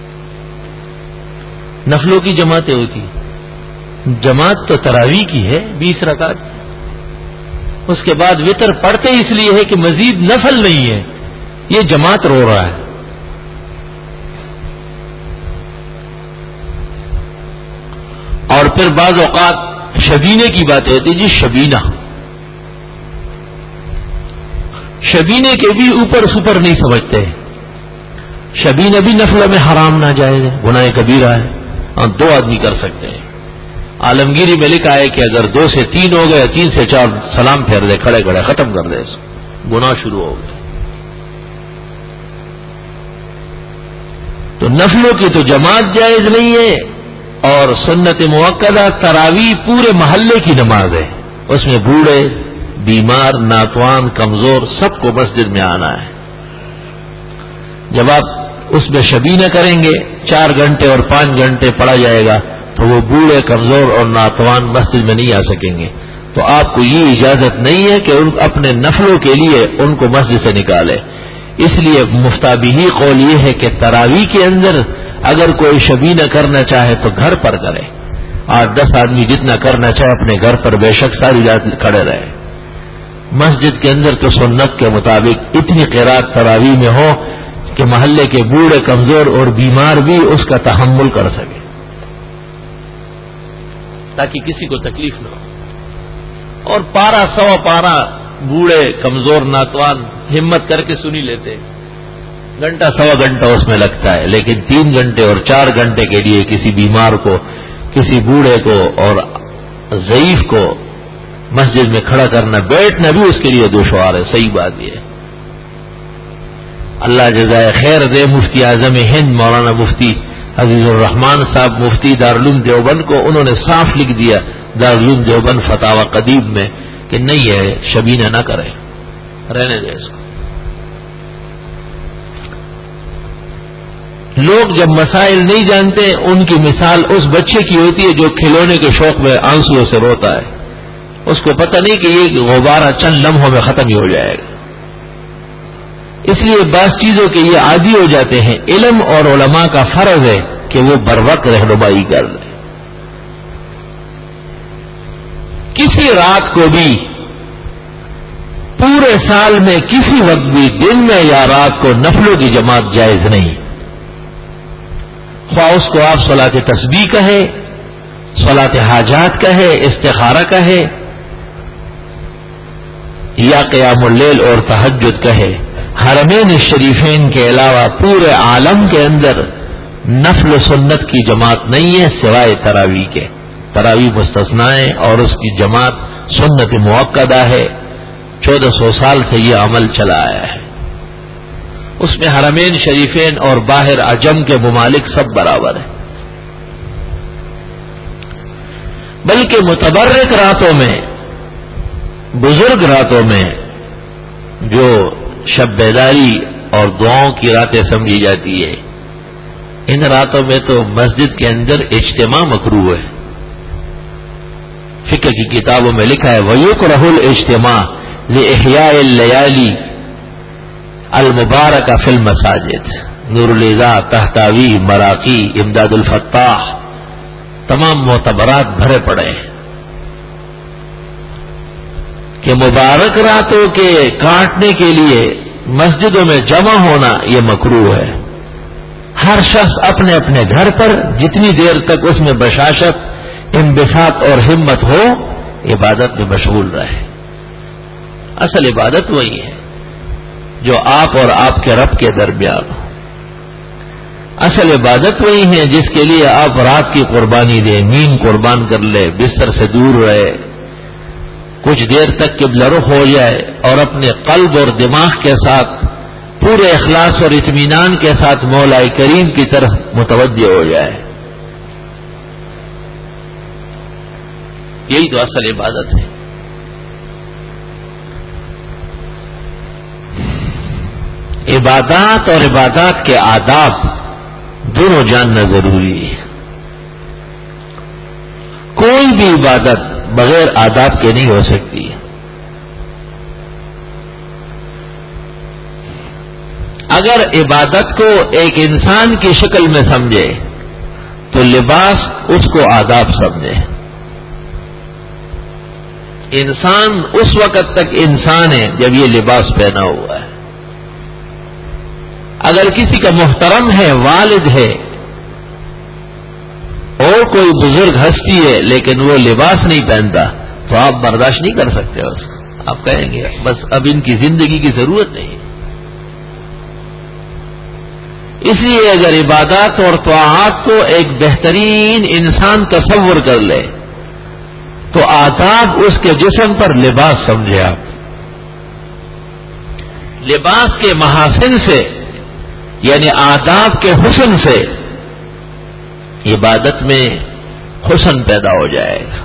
نفلوں کی جماعتیں ہوتی. جماعت تو تراویح کی ہے بیس رکعت. اس کے بعد وتر پڑھتے اس لیے ہے کہ مزید نفل نہیں ہے. یہ جماعت رو رہا ہے. اور پھر بعض اوقات شبینے کی باتیں ہوتی جی شبینہ. شبینے کے بھی اوپر سپر نہیں سمجھتے. شبینہ بھی نفلوں میں حرام ناجائز ہے, گناہ کبیرہ ہے. اور دو آدمی کر سکتے ہیں. عالمگیری میں لکھا ہے کہ اگر دو سے تین ہو گئے, تین سے چار سلام پھیر دے, کھڑے کھڑے ختم کر دے, گناہ شروع ہو گئے. تو نفلوں کی تو جماعت جائز نہیں ہے. اور سنت موقدہ تراویح پورے محلے کی نماز ہے. اس میں بوڑھے, بیمار, ناتوان, کمزور سب کو مسجد میں آنا ہے. جب آپ اس میں شبینہ کریں گے چار گھنٹے اور پانچ گھنٹے پڑھا جائے گا تو وہ بوڑھے, کمزور اور ناتوان مسجد میں نہیں آ سکیں گے. تو آپ کو یہ اجازت نہیں ہے کہ ان اپنے نفلوں کے لیے ان کو مسجد سے نکالے. اس لیے مفتابی قول یہ ہے کہ تراویح کے اندر اگر کوئی شبینہ کرنا چاہے تو گھر پر کرے. آٹھ دس آدمی جتنا کرنا چاہے اپنے گھر پر بے شک ساری رات کھڑے رہے. مسجد کے اندر تو سنت کے مطابق اتنی قرات تراویح میں ہو کہ محلے کے بوڑھے, کمزور اور بیمار بھی اس کا تحمل کر سکے تاکہ کسی کو تکلیف نہ ہو. اور پارا سوا پارا بوڑھے, کمزور, ناتوان ہمت کر کے سنی لیتے. گھنٹہ سوا گھنٹہ اس میں لگتا ہے, لیکن تین گھنٹے اور چار گھنٹے کے لیے کسی بیمار کو, کسی بوڑھے کو اور ضعیف کو مسجد میں کھڑا کرنا, بیٹھنا بھی اس کے لیے دشوار ہے. صحیح بات یہ ہے. اللہ جزائے خیر دے مفتی اعظم ہند مولانا مفتی عزیز الرحمان صاحب مفتی دارالعلوم دیوبند کو. انہوں نے صاف لکھ دیا دارالعلوم دیوبند فتاوی قدیم میں کہ نہیں ہے شبینہ نہ کرے, رہنے دے اس کو. لوگ جب مسائل نہیں جانتے ان کی مثال اس بچے کی ہوتی ہے جو کھلونے کے شوق میں آنسوؤں سے روتا ہے. اس کو پتہ نہیں کہ یہ غبارہ چند لمحوں میں ختم ہی ہو جائے گا. اس لیے بعض چیزوں کے یہ عادی ہو جاتے ہیں. علم اور علماء کا فرض ہے کہ وہ بروقت رہنمائی کر دیں. کسی رات کو بھی پورے سال میں کسی وقت بھی دن میں یا رات کو نفلوں کی جماعت جائز نہیں. خواہ اس کو آپ صلاۃ تسبیح کہے, صلاۃ حاجات کہے, استخارہ کہے یا قیام اللیل اور تہجد کہے. حرمین شریفین کے علاوہ پورے عالم کے اندر نفل و سنت کی جماعت نہیں ہے سوائے تراویح کے. تراویح مستثنا ہے اور اس کی جماعت سنت موقدہ ہے. چودہ سو سال سے یہ عمل چلا آیا ہے. اس میں حرمین شریفین اور باہر عجم کے ممالک سب برابر ہیں. بلکہ متبرک راتوں میں, بزرگ راتوں میں جو شب بیداری اور دعاؤں کی راتیں سمجھی جاتی ہے, ان راتوں میں تو مسجد کے اندر اجتماع مکروہ ہے. فقہ کی کتابوں میں لکھا ہے وَيُكْرَهُ الْاجْتِمَاعُ لِإِحْيَاءِ اللَّيَالِي المبارکہ فی المساجد. نور الاضاء, تحتاوی, مراقی, امداد الفتاح تمام معتبرات بھرے پڑے ہیں کہ مبارک راتوں کے کاٹنے کے لیے مسجدوں میں جمع ہونا یہ مکروہ ہے. ہر شخص اپنے اپنے گھر پر جتنی دیر تک اس میں بشاشت, انبساط اور ہمت ہو عبادت میں مشغول رہے. اصل عبادت وہی ہے جو آپ اور آپ کے رب کے درمیان ہو. اصل عبادت وہی ہے جس کے لیے آپ رات کی قربانی دیں، نیند قربان کر لے، بستر سے دور رہے، کچھ دیر تک قبلہ رخ ہو جائے اور اپنے قلب اور دماغ کے ساتھ پورے اخلاص اور اطمینان کے ساتھ مولا کریم کی طرف متوجہ ہو جائے. یہی تو اصل عبادت ہے. عبادات اور عبادات کے آداب دونوں جاننا ضروری ہے. کوئی بھی عبادت بغیر آداب کے نہیں ہو سکتی. اگر عبادت کو ایک انسان کی شکل میں سمجھے تو لباس اس کو آداب سمجھے. انسان اس وقت تک انسان ہے جب یہ لباس پہنا ہوا ہے. اگر کسی کا محترم ہے، والد ہے اور کوئی بزرگ ہستی ہے لیکن وہ لباس نہیں پہنتا تو آپ برداشت نہیں کر سکتے اس کو. آپ کہیں گے بس اب ان کی زندگی کی ضرورت نہیں. اس لیے اگر عبادات اور طاعات کو ایک بہترین انسان تصور کر لے تو آداب اس کے جسم پر لباس سمجھے. آپ لباس کے محاسن سے یعنی آداب کے حسن سے عبادت میں حسن پیدا ہو جائے گا.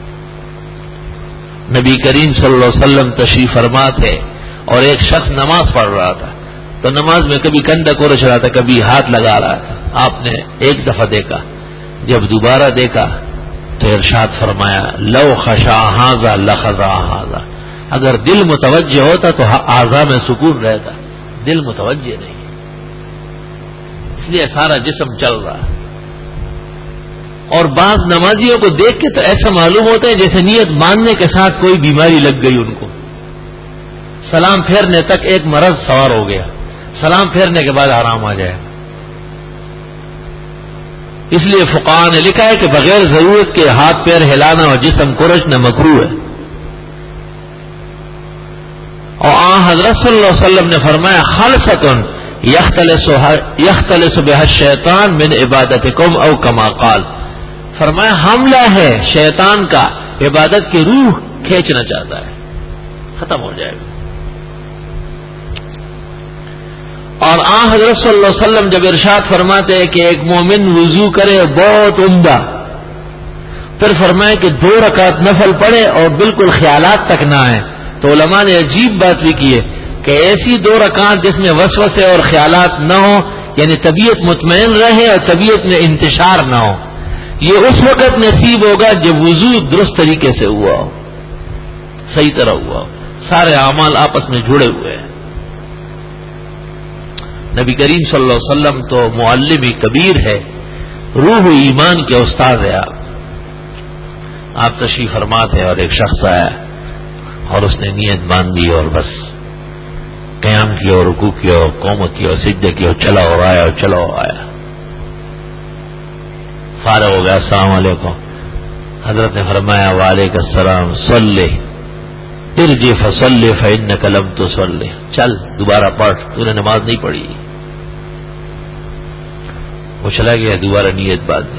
نبی کریم صلی اللہ علیہ وسلم تشریف فرما تھے اور ایک شخص نماز پڑھ رہا تھا تو نماز میں کبھی کندھا کورچ رہا تھا، کبھی ہاتھ لگا رہا تھا. آپ نے ایک دفعہ دیکھا، جب دوبارہ دیکھا تو ارشاد فرمایا لو خشع ھذا لخضع ھذا. اگر دل متوجہ ہوتا تو اعضاء میں سکون رہتا، دل متوجہ نہیں، اس لیے سارا جسم چل رہا. اور بعض نمازیوں کو دیکھ کے تو ایسا معلوم ہوتا ہے جیسے نیت باندھنے کے ساتھ کوئی بیماری لگ گئی ان کو. سلام پھیرنے تک ایک مرض سوار ہو گیا، سلام پھیرنے کے بعد آرام آ جائے. اس لیے فقہاء نے لکھا ہے کہ بغیر ضرورت کے ہاتھ پیر ہلانا اور جسم کورچنا مکروہ ہے. اور آن حضرت صلی اللہ علیہ وسلم نے فرمایا خلصۃ یختلس بها الشیطان من عبادتکم او کما قال. فرمایا حملہ ہے شیطان کا، عبادت کی روح کھینچنا چاہتا ہے، ختم ہو جائے گا. اور آن حضرت صلی اللہ علیہ وسلم جب ارشاد فرماتے ہیں کہ ایک مومن وضو کرے بہت عمدہ، پھر فرمائے کہ دو رکعت نفل پڑھے اور بالکل خیالات تک نہ آئے، تو علماء نے عجیب بات بھی کی ہے کہ ایسی دو رکعت جس میں وسوسے اور خیالات نہ ہو، یعنی طبیعت مطمئن رہے اور طبیعت میں انتشار نہ ہو، یہ اس وقت نصیب ہوگا جب وضو درست طریقے سے ہوا ہو، صحیح طرح ہوا ہو، سارے اعمال آپس میں جڑے ہوئے ہیں. نبی کریم صلی اللہ علیہ وسلم تو معلم کبیر ہے، روح ایمان کے استاد ہے. آپ آپ تشریف فرماتے ہیں اور ایک شخص آیا اور اس نے نیت باندھ دی اور بس قیام کیا اور رکوع کیا اور قومت کیا اور سجدہ کیا اور چلا اور آیا اور چلا اور آیا، فارغ ہو گیا. السلام علیکم. حضرت نے فرمایا وعلیکم السلام، صلی ارجع فصلی فانک لم تصلی. چل دوبارہ پڑھ، تو نے نماز نہیں پڑھی. وہ چلا گیا، دوبارہ نیت باندھی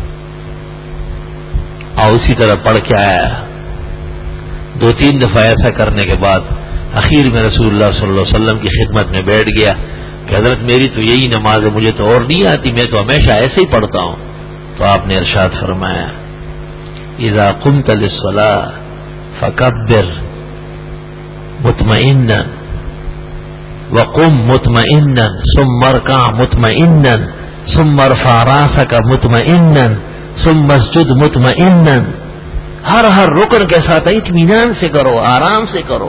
اور اسی طرح پڑھ کے آیا. دو تین دفعہ ایسا کرنے کے بعد اخیر میں رسول اللہ صلی اللہ علیہ وسلم کی خدمت میں بیٹھ گیا کہ حضرت میری تو یہی نماز ہے، مجھے تو اور نہیں آتی، میں تو ہمیشہ ایسے ہی پڑھتا ہوں. تو آپ نے ارشاد فرمایا اذا قمت للصلاة فکبر مطمئنا وقم مطمئنا ثم ارکع مطمئنا ثم ارفع راسک مطمئنا ثم اسجد مطمئنا. ہر ہر رکن کے ساتھ اطمینان سے کرو، آرام سے کرو.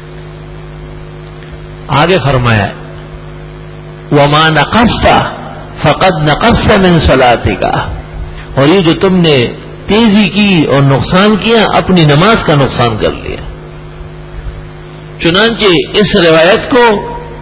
آگے فرمایا وما نقصت فقد نقصت من صلاتک. اور یہ جو تم نے تیزی کی اور نقصان کیا، اپنی نماز کا نقصان کر لیا. چنانچہ اس روایت کو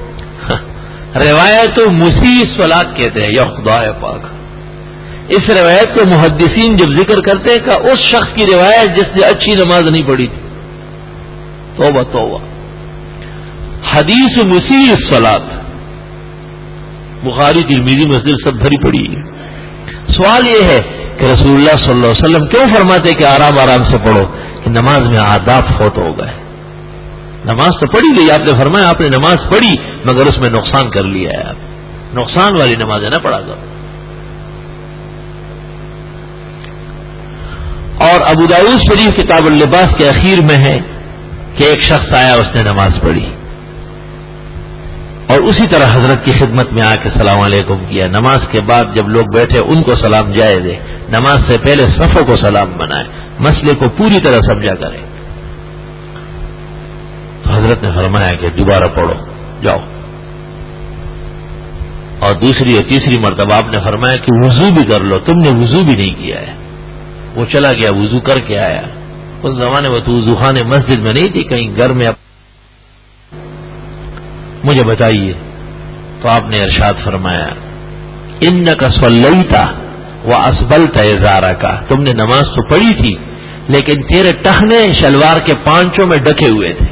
روایت مسیء صلاۃ کہتے ہیں یا خدا پاک. اس روایت کو محدثین جب ذکر کرتے ہیں کہ اس شخص کی روایت جس نے اچھی نماز نہیں پڑھی تھی. توبہ توبہ. حدیث مسیء صلاۃ بخاری ترمذی مسجد سب بھری پڑی ہے. سوال یہ ہے کہ رسول اللہ صلی اللہ علیہ وسلم کیوں فرماتے کہ آرام آرام سے پڑھو؟ کہ نماز میں آداب فوت ہو گئے. نماز تو پڑھی گئی، آپ نے فرمایا آپ نے نماز پڑھی مگر اس میں نقصان کر لیا ہے. آپ نقصان والی نمازیں نہ پڑھا کرو. اور ابو داؤد شریف کتاب اللباس کے اخیر میں ہے کہ ایک شخص آیا، اس نے نماز پڑھی اور اسی طرح حضرت کی خدمت میں آ کے سلام علیکم کیا. نماز کے بعد جب لوگ بیٹھے ان کو سلام جائز ہے، نماز سے پہلے صفوں کو سلام بنائے، مسئلے کو پوری طرح سمجھا کریں. تو حضرت نے فرمایا کہ دوبارہ پڑھو جاؤ. اور دوسری اور تیسری مرتبہ آپ نے فرمایا کہ وضو بھی کر لو، تم نے وضو بھی نہیں کیا ہے. وہ چلا گیا وضو کر کے آیا. اس زمانے میں تو وضو خانے مسجد میں نہیں تھی، کہیں گھر میں. مجھے بتائیے تو آپ نے ارشاد فرمایا انک صلیت واسبلت ازارک، تم نے نماز تو پڑھی تھی لیکن تیرے ٹخنے شلوار کے پانچوں میں ڈھکے ہوئے تھے.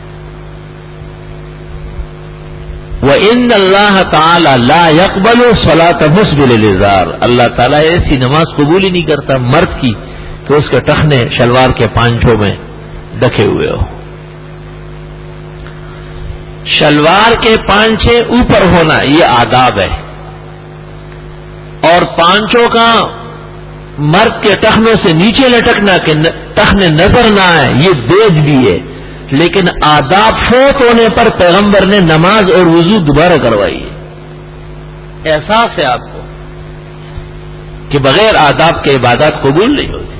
وَإِنَّ اللَّهَ تَعَالَى لَا يَقْبَلُ صَلَاةَ مُسْبِلِ الْإِزَارِ، اللہ تعالیٰ ایسی نماز قبول ہی نہیں کرتا مرد کی کہ اس کے ٹخنے شلوار کے پانچوں میں ڈھکے ہوئے ہو. شلوار کے پانچے اوپر ہونا یہ آداب ہے، اور پانچوں کا مرد کے ٹخنوں سے نیچے لٹکنا کہ ٹخنے نظر نہ آئے یہ بیج بھی ہے. لیکن آداب فوت ہونے پر پیغمبر نے نماز اور وضو دوبارہ کروائی ہے. احساس ہے آپ کو کہ بغیر آداب کے عبادات قبول نہیں ہوتی.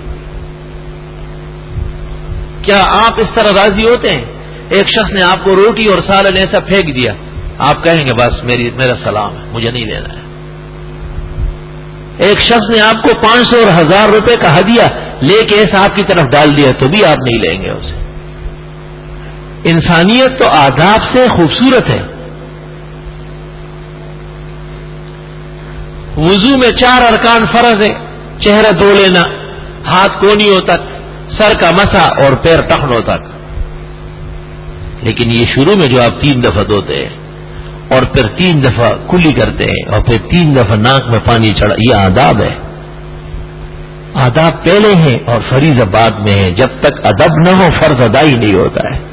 کیا آپ اس طرح راضی ہوتے ہیں؟ ایک شخص نے آپ کو روٹی اور سالن ایسا پھینک دیا، آپ کہیں گے بس میری میرا سلام ہے، مجھے نہیں لینا ہے. ایک شخص نے آپ کو پانچ سو اور ہزار روپے کا ہدیہ لے کے ایسا آپ کی طرف ڈال دیا تو بھی آپ نہیں لیں گے اسے. انسانیت تو آداب سے خوبصورت ہے. وضو میں چار ارکان فرض ہے، چہرہ دھو لینا، ہاتھ کونیوں تک، سر کا مسا اور پیر ٹخنوں تک. لیکن یہ شروع میں جو آپ تین دفعہ دھوتے ہیں اور پھر تین دفعہ کلی کرتے ہیں اور پھر تین دفعہ ناک میں پانی چڑھا، یہ آداب ہے. آداب پہلے ہیں اور فریضہ بعد میں ہے. جب تک ادب نہ ہو فرض ادا ہی نہیں ہوتا ہے.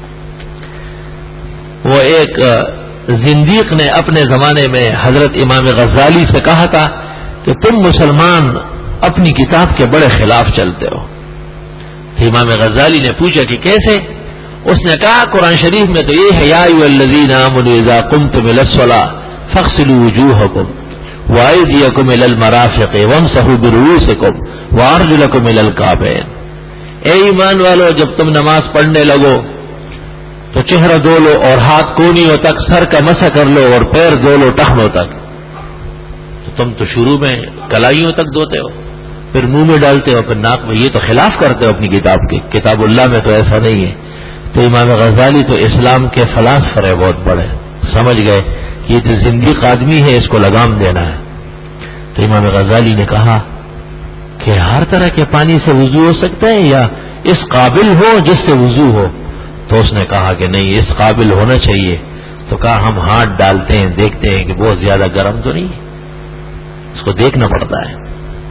وہ ایک زندیق نے اپنے زمانے میں حضرت امام غزالی سے کہا تھا کہ تم مسلمان اپنی کتاب کے بڑے خلاف چلتے ہو. تو امام غزالی نے پوچھا کہ کیسے؟ اس نے کہا قرآن شریف میں تو یہ ہے یا ایھا الذین آمنوا اذا قمتم الی الصلاۃ فاغسلوا وجوہکم وایدیکم الی المرافق وامسحوا برؤوسکم وارجلکم الی الکعبین. اے ایمان والو، جب تم نماز پڑھنے لگو تو چہرہ دھو لو اور ہاتھ کونیوں تک، سر کا مسح کر لو اور پیر دھو لو ٹخنوں تک. تو تم تو شروع میں کلائیوں تک دھوتے ہو، پھر منہ میں ڈالتے ہو، پھر ناک میں. یہ تو خلاف کرتے ہو اپنی کتاب کے. کتاب اللہ میں تو ایسا نہیں ہے. تو امام غزالی تو اسلام کے فلاسفر ہے بہت بڑے، سمجھ گئے کہ یہ تو زندیق آدمی ہے، اس کو لگام دینا ہے. تو امام غزالی نے کہا کہ ہر طرح کے پانی سے وضو ہو سکتا ہے یا اس قابل ہو جس سے وضو ہو؟ تو اس نے کہا کہ نہیں، اس قابل ہونا چاہیے. تو کہا ہم ہاتھ ڈالتے ہیں، دیکھتے ہیں کہ بہت زیادہ گرم تو نہیں ہے، اس کو دیکھنا پڑتا ہے.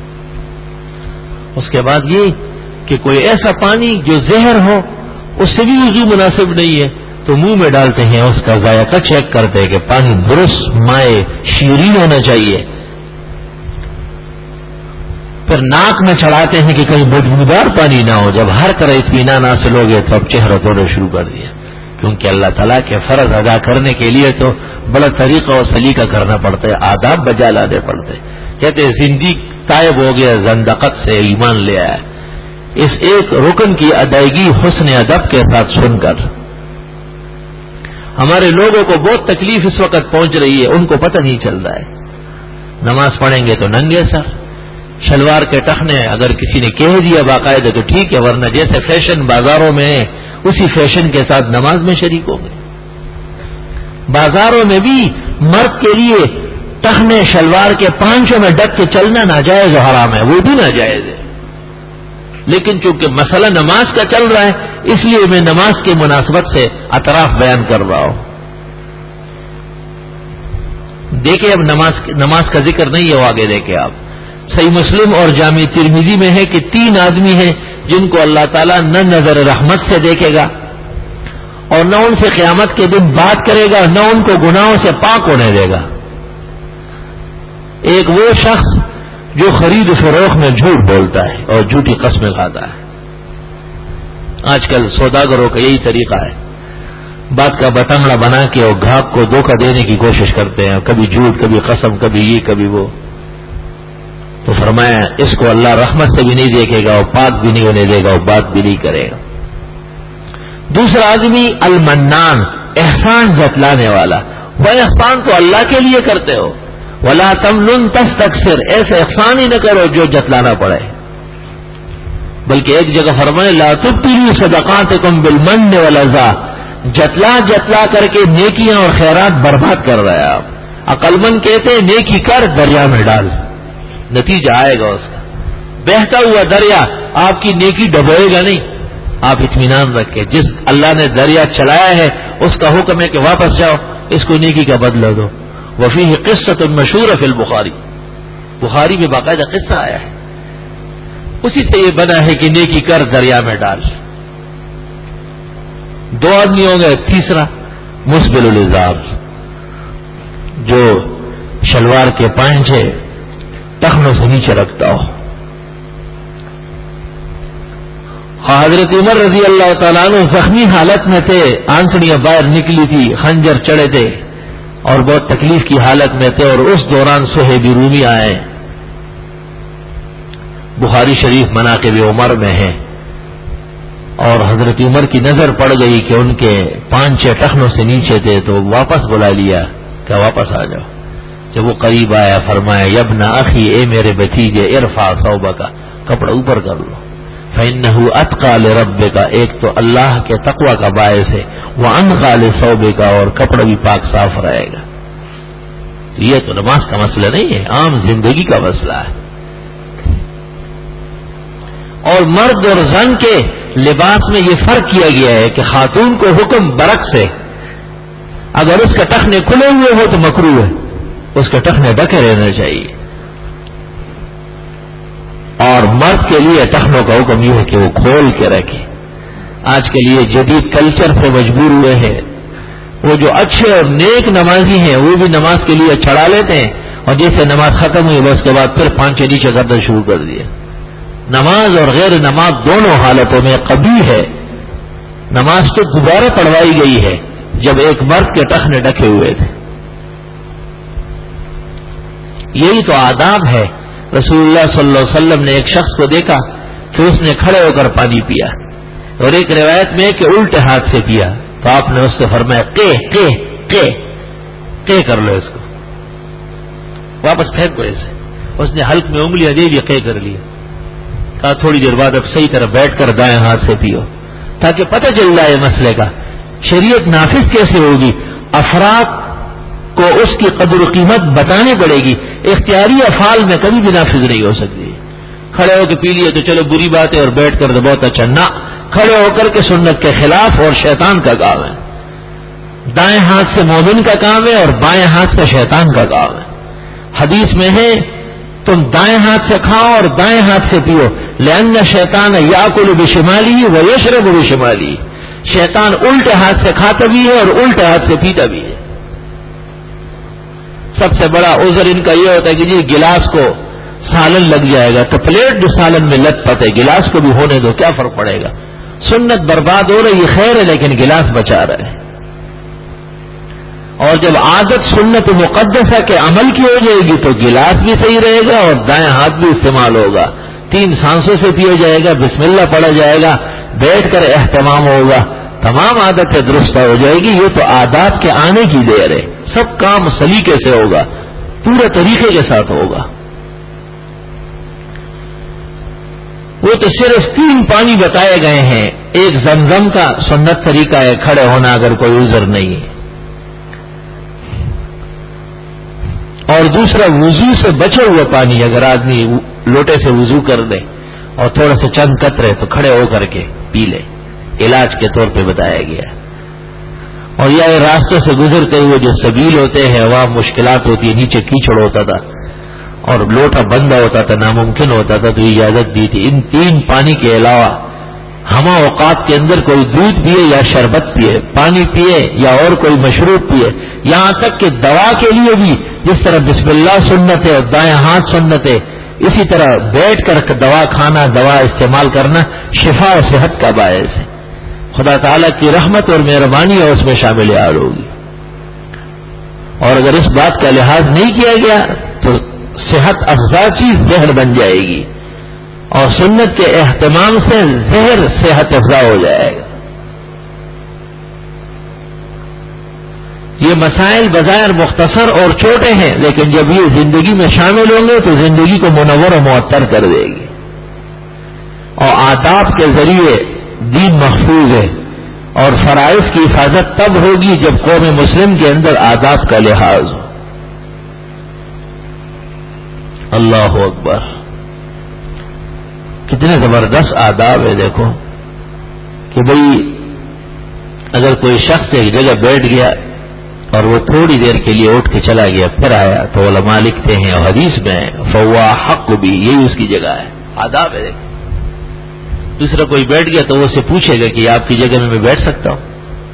اس کے بعد یہ کہ کوئی ایسا پانی جو زہر ہو اس سے بھی وضو مناسب نہیں ہے تو منہ میں ڈالتے ہیں، اس کا ذائقہ چیک کرتے ہیں کہ پانی درست مائع شیرین ہونا چاہیے. پھر ناک میں چڑھاتے ہیں کہ کہیں بدبودار پانی نہ ہو. جب ہر طرح اطمینان حاصل ہو گئے تو اب چہرہ دھونا شروع کر دیا، کیونکہ اللہ تعالیٰ کے فرض ادا کرنے کے لیے تو بڑا طریقہ اور سلیقہ کرنا پڑتا ہے، آداب بجا لانے پڑتے ہیں. کہتے ہیں زندگی تائب ہو گیا، زندقت سے ایمان لے آیا. اس ایک رکن کی ادائیگی حسن ادب کے ساتھ سن کر ہمارے لوگوں کو بہت تکلیف اس وقت پہنچ رہی ہے، ان کو پتہ نہیں چل رہا ہے. نماز پڑھیں گے تو ننگے سر، شلوار کے ٹخنے اگر کسی نے کہہ دیا باقاعدہ تو ٹھیک ہے، ورنہ جیسے فیشن بازاروں میں ہے اسی فیشن کے ساتھ نماز میں شریک ہو گئے. بازاروں میں بھی مرد کے لیے ٹخنے شلوار کے پانچوں میں ڈک کے چلنا ناجائز و حرام ہے، وہ بھی ناجائز ہے. لیکن چونکہ مسئلہ نماز کا چل رہا ہے اس لیے میں نماز کی مناسبت سے اطراف بیان کر رہا ہوں. دیکھیں اب نماز نماز کا ذکر نہیں ہے، وہ آگے دیکھیں آپ. صحیح مسلم اور جامع ترمذی میں ہے کہ تین آدمی ہیں جن کو اللہ تعالیٰ نہ نظر رحمت سے دیکھے گا اور نہ ان سے قیامت کے دن بات کرے گا، نہ ان کو گناہوں سے پاک ہونے دے گا. ایک وہ شخص جو خرید و فروخت میں جھوٹ بولتا ہے اور جھوٹی قسمیں کھاتا ہے. آج کل سوداگروں کا یہی طریقہ ہے، بات کا بٹنگڑا بنا کے اور گاہک کو دھوکہ دینے کی کوشش کرتے ہیں، کبھی جھوٹ، کبھی قسم، کبھی یہ کبھی وہ. تو فرمایا اس کو اللہ رحمت سے بھی نہیں دیکھے گا اور پاک بھی نہیں ہونے دے گا اور بات بھی نہیں کرے گا. دوسرا آدمی المنان، احسان جتلانے والا. وہ احسان تو اللہ کے لیے کرتے ہو، ولا تمنن تستکثر، ایسے احسان ہی نہ کرو جو جتلانا پڑے. بلکہ ایک جگہ فرمائے لا تبطلوا صدقاتکم بالمن والاذى، جتلا جتلا کر کے نیکیاں اور خیرات برباد کر رہا ہے. آپ عقل مند کہتے ہیں نیکی کر دریا میں ڈال، نتیجہ آئے گا اس کا. بہتا ہوا دریا آپ کی نیکی ڈبوئے گا نہیں. آپ اطمینان رکھیں، جس اللہ نے دریا چلایا ہے اس کا حکم ہے کہ واپس جاؤ، اس کو نیکی کا بدلہ دو. وفیہ قصۃ مشہور فی البخاری، بخاری میں باقاعدہ قصہ آیا ہے. اسی سے یہ بنا ہے کہ نیکی کر دریا میں ڈال. دو آدمی ہو گئے. تیسرا مسبل الازار، جو شلوار کے پائنچے ٹخنوں سے نیچے رکھتا ہو. حضرت عمر رضی اللہ تعالیٰ عنہ زخمی حالت میں تھے، آنسڑیاں باہر نکلی تھی، خنجر چڑھے تھے اور بہت تکلیف کی حالت میں تھے. اور اس دوران صہیب رومی آئے. بخاری شریف مناقب عمر میں ہے. اور حضرت عمر کی نظر پڑ گئی کہ ان کے پانچ چھ ٹخنوں سے نیچے تھے، تو واپس بلا لیا کہ واپس آ جاؤ. جب وہ قریب آیا فرمایا یبن اخی، اے میرے بھتیجے، ارفع ثوبک، کپڑا اوپر کر لو. فإنه اتقى لربك، ایک تو اللہ کے تقوی کا باعث ہے، وانقى لثوبك، اور کپڑا بھی پاک صاف رہے گا. یہ تو نماز کا مسئلہ نہیں ہے، عام زندگی کا مسئلہ ہے. اور مرد اور زن کے لباس میں یہ فرق کیا گیا ہے کہ خاتون کو حکم برعکس ہے، اگر اس کے ٹخنے کھلے ہوئے ہو تو مکروہ ہے، اس کے ٹخنے ڈھکے رہنا چاہیے. اور مرد کے لیے ٹخنوں کا حکم یہ ہے کہ وہ کھول کے رکھے. آج کے لیے جدید کلچر سے مجبور ہوئے ہیں، وہ جو اچھے اور نیک نمازی ہیں وہ بھی نماز کے لیے چڑھا لیتے ہیں، اور جیسے نماز ختم ہوئی بس کے بعد پھر پانچے نیچے کرنا شروع کر دیا. نماز اور غیر نماز دونوں حالتوں میں قبیح ہے. نماز تو دوبارہ پڑھوائی گئی ہے جب ایک مرد کے ٹخنے ڈھکے ہوئے تھے. یہی تو آداب ہے. رسول اللہ صلی اللہ علیہ وسلم نے ایک شخص کو دیکھا کہ اس نے کھڑے ہو کر پانی پیا، اور ایک روایت میں کہ الٹے ہاتھ سے پیا. تو آپ نے اس سے فرمایا کہ کہ کہ کہ کر لو، اس کو واپس پھینکو اسے. اس نے حلق میں انگلیاں دے دی، کہ کر لیا. کہا تھوڑی دیر بعد اب صحیح طرح بیٹھ کر دائیں ہاتھ سے پیو، تاکہ پتہ چل جائے مسئلے کا. شریعت نافذ کیسے ہوگی؟ افراد کو اس کی قدر و قیمت بتانی پڑے گی. اختیاری افعال میں کبھی بھی نافذ نہیں ہو سکتی. کھڑے ہو کے پی لیے تو چلو بری بات ہے، اور بیٹھ کر تو بہت اچھا. نہ، کھڑے ہو کر کے سنت کے خلاف اور شیطان کا کام ہے. دائیں ہاتھ سے مومن کا کام ہے اور بائیں ہاتھ سے شیطان کا کام ہے. حدیث میں ہے تم دائیں ہاتھ سے کھاؤ اور دائیں ہاتھ سے پیو. لأن شیطان یاکل بشمالی و یشرب بشمالی، شیطان الٹے ہاتھ سے کھاتا بھی ہے اور الٹے ہاتھ سے پیتا بھی ہے. سب سے بڑا عذر ان کا یہ ہوتا ہے کہ جی گلاس کو سالن لگ جائے گا، تو پلیٹ جو سالن میں لت پت ہے گلاس کو بھی ہونے دو، کیا فرق پڑے گا؟ سنت برباد ہو رہی ہے، خیر ہے، لیکن گلاس بچا رہے ہیں. اور جب عادت سنت مقدسہ کے عمل کی ہو جائے گی تو گلاس بھی صحیح رہے گا اور دائیں ہاتھ بھی استعمال ہوگا. تین سانسوں سے پیا جائے گا، بسم اللہ پڑھا جائے گا، بیٹھ کر اہتمام ہوگا، تمام عادتیں درست ہو جائے گی. یہ تو آداب کے آنے کی دیر ہے. سب کام سلیقے سے ہوگا، پورے طریقے کے ساتھ ہوگا. وہ تو صرف تین پانی بتائے گئے ہیں. ایک زمزم کا سنت طریقہ ہے کھڑے ہونا اگر کوئی عذر نہیں ہے، اور دوسرا وضو سے بچے ہوئے پانی، اگر آدمی لوٹے سے وضو کر دے اور تھوڑا سا چند قطرے تو کھڑے ہو کر کے پی لے، علاج کے طور پہ بتایا گیا. اور یا راستے سے گزرتے ہوئے جو سبیل ہوتے ہیں وہاں مشکلات ہوتی ہے، نیچے کیچڑ ہوتا تھا اور لوٹا بندہ ہوتا تھا، ناممکن ہوتا تھا، تو اجازت دی تھی ان تین پانی کے علاوہ ہمہ اوقات کے اندر کوئی دودھ پیے یا شربت پیے، پانی پیے یا اور کوئی مشروب پیے، یہاں تک کہ دوا کے لیے بھی جس طرح بسم اللہ سنت ہے اور دائیں ہاتھ سنت ہے، اسی طرح بیٹھ کر دوا کھانا، دوا استعمال کرنا شفا و صحت کا باعث ہے۔ خدا تعالیٰ کی رحمت اور مہربانی ہے، اس میں شامل حال ہوگی۔ اور اگر اس بات کا لحاظ نہیں کیا گیا تو صحت افزا چیز زہر بن جائے گی، اور سنت کے اہتمام سے زہر صحت افزا ہو جائے گا۔ یہ مسائل بظاہر مختصر اور چھوٹے ہیں، لیکن جب یہ زندگی میں شامل ہوں گے تو زندگی کو منور و معطر کر دے گی۔ اور آداب کے ذریعے دین محفوظ ہے، اور فرائض کی حفاظت تب ہوگی جب قوم مسلم کے اندر آداب کا لحاظ ہو۔ اللہ اکبر، کتنے زبردست آداب ہے۔ دیکھو کہ بھئی اگر کوئی شخص ایک جگہ بیٹھ گیا اور وہ تھوڑی دیر کے لیے اٹھ کے چلا گیا پھر آیا تو علماء لکھتے ہیں اور حدیث میں فوا حق بھی، یہی اس کی جگہ ہے، آداب ہے۔ دیکھو دوسرا کوئی بیٹھ گیا تو وہ اسے پوچھے گا کہ آپ کی جگہ میں میں بیٹھ سکتا ہوں۔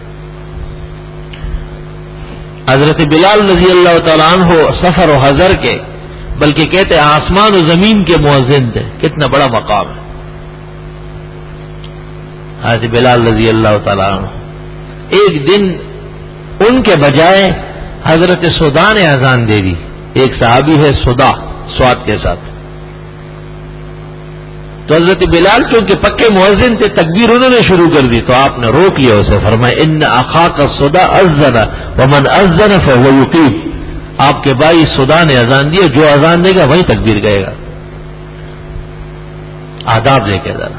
حضرت بلال رضی اللہ تعالیٰ عنہ سفر و حضر کے، بلکہ کہتے آسمان و زمین کے مؤذن تھے، کتنا بڑا مقام ہے حضرت بلال رضی اللہ تعالیٰ عنہ۔ ایک دن ان کے بجائے حضرت سودا نے اذان دے دی، ایک صحابی ہے سودا سواد کے ساتھ، تو حضرت بلال کیونکہ پکے مؤذن تھے تکبیر انہوں نے شروع کر دی، تو آپ نے روک لیا اسے، فرمایا ان اخاک سودا اذن ومن اذن فهو یقیم، آپ کے بھائی سودا نے اذان دی، جو اذان دے گا وہی تکبیر کہے گا۔ آداب دیکھے ذرا،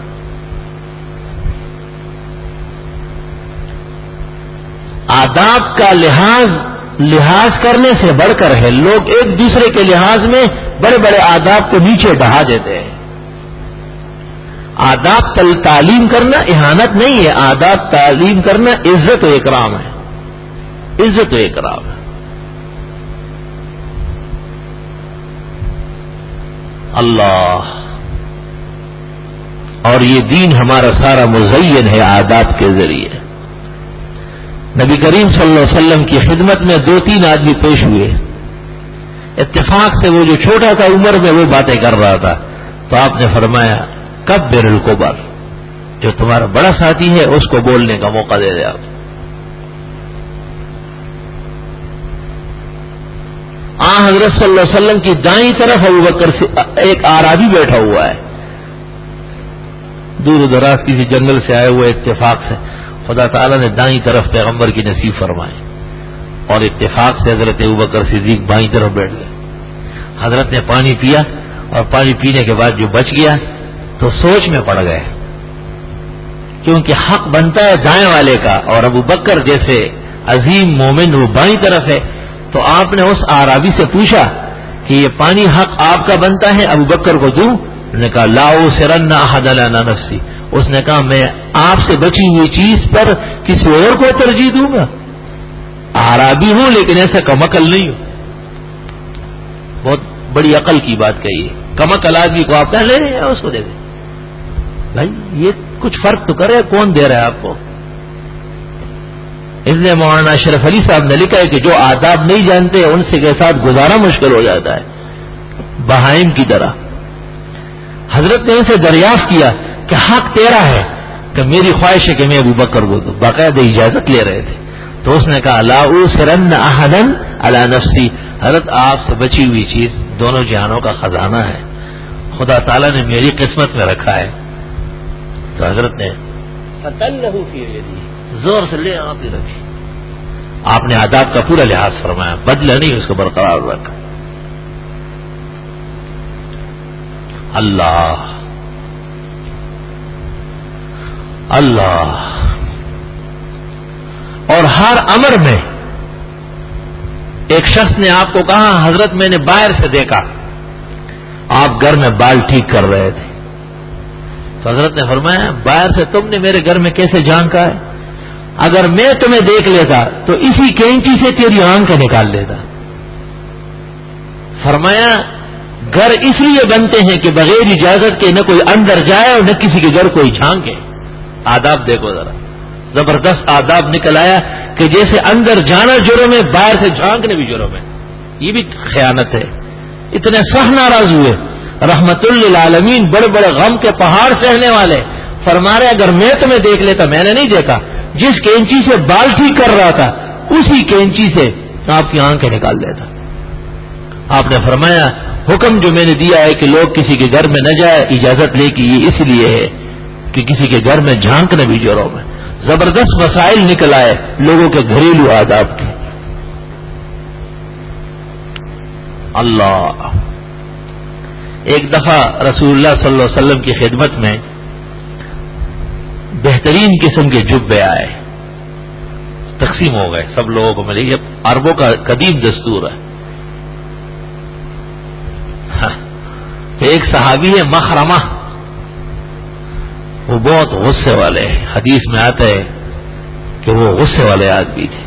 آداب کا لحاظ لحاظ کرنے سے بڑھ کر ہے، لوگ ایک دوسرے کے لحاظ میں بڑے بڑے آداب کو نیچے ڈھا دیتے ہیں۔ آداب تل تعلیم کرنا اہانت نہیں ہے، آداب تعلیم کرنا عزت و اکرام ہے، عزت و اکرام ہے۔ اللہ، اور یہ دین ہمارا سارا مزین ہے آداب کے ذریعے۔ نبی کریم صلی اللہ علیہ وسلم کی خدمت میں دو تین آدمی پیش ہوئے، اتفاق سے وہ جو چھوٹا تھا عمر میں وہ باتیں کر رہا تھا، تو آپ نے فرمایا کبر الکبر، جو تمہارا بڑا ساتھی ہے اس کو بولنے کا موقع دے دے۔ آپ آن حضرت صلی اللہ علیہ وسلم کی دائیں طرف ابو بکر سے ایک اعرابی بیٹھا ہوا ہے، دور دراز کسی جنگل سے آئے ہوئے، اتفاق سے خدا تعالیٰ نے دائیں طرف پیغمبر کی نصیب فرمائے، اور اتفاق سے حضرت ابوبکر صدیق بائیں طرف بیٹھ گئے۔ حضرت نے پانی پیا، اور پانی پینے کے بعد جو بچ گیا تو سوچ میں پڑ گئے، کیونکہ حق بنتا ہے دائیں والے کا، اور ابو بکر جیسے عظیم مومن وہ بائیں طرف ہے، تو آپ نے اس اعرابی سے پوچھا کہ یہ پانی حق آپ کا بنتا ہے، ابو بکر کو دوں؟ انہوں نے کہا لا اسرن احد علی نفسی، اس نے کہا میں آپ سے بچی ہوئی چیز پر کسی اور کو ترجیح دوں گا؟ اعرابی ہوں لیکن ایسا کمعقل نہیں ہوں، بہت بڑی عقل کی بات کہی ہے۔ کمعقل آدمی کو آپ کہہ لے رہے ہیں اس کو دے دیں، بھائی یہ کچھ فرق تو کرے، کون دے رہا ہے آپ کو؟ اس لیے مولانا اشرف علی صاحب نے لکھا ہے کہ جو آداب نہیں جانتے ان سے کے ساتھ گزارا مشکل ہو جاتا ہے، بہائم کی طرح۔ حضرت نے ان سے دریافت کیا کہ حق تیرا ہے، کہ میری خواہش ہے کہ میں ابو بکر کو دوں، باقاعدہ اجازت لے رہے تھے، تو اس نے کہا لا اسرن احدا علی نفسی، حضرت آپ سے بچی ہوئی چیز دونوں جہانوں کا خزانہ ہے، خدا تعالیٰ نے میری قسمت میں رکھا ہے۔ تو حضرت نے فتنہ فی یدی، زور سے لے آپ ہی رکھی، آپ نے آداب کا پورا لحاظ فرمایا، بدلہ نہیں، اس کو برقرار رکھا۔ اللہ اللہ، اور ہر امر میں ایک شخص نے آپ کو کہا حضرت میں نے باہر سے دیکھا آپ گھر میں بال ٹھیک کر رہے تھے، تو حضرت نے فرمایا باہر سے تم نے میرے گھر میں کیسے جھانکا ہے؟ اگر میں تمہیں دیکھ لیتا تو اسی کینچی سے تیری آنکھ نکال لیتا. فرمایا گھر اس لیے بنتے ہیں کہ بغیر اجازت کے نہ کوئی اندر جائے اور نہ کسی کے گھر کوئی جھانکے. آداب دیکھو ذرا، زبردست آداب نکل آیا کہ جیسے اندر جانا جرم ہے، باہر سے جھانکنے بھی جرم ہے. یہ بھی خیانت ہے. اتنے سخت ناراض ہوئے. رحمت للعالمین بڑے بڑے غم کے پہاڑ سہنے والے فرما رہے اگر میں تمہیں دیکھ لیتا، میں نے نہیں دیکھا، جس کینچی سے بال ٹھیک کر رہا تھا اسی کینچی سے آپ کی آنکھیں نکال دیتا. آپ نے فرمایا حکم جو میں نے دیا ہے کہ لوگ کسی کے گھر میں نہ جائے، اجازت لے کے یہ اس لیے ہے کہ کسی کے گھر میں جھانکنا بھی جرم ہے. زبردست مسائل نکل آئے لوگوں کے گھریلو آداب کے. اللہ ایک دفعہ رسول اللہ صلی اللہ علیہ وسلم کی خدمت میں بہترین قسم کے جبے آئے، تقسیم ہو گئے، سب لوگوں کو ملے. یہ عربوں کا قدیم دستور ہے. تو ایک صحابی ہے مخرمہ، وہ بہت غصے والے، حدیث میں آتا ہے کہ وہ غصے والے آدمی تھے.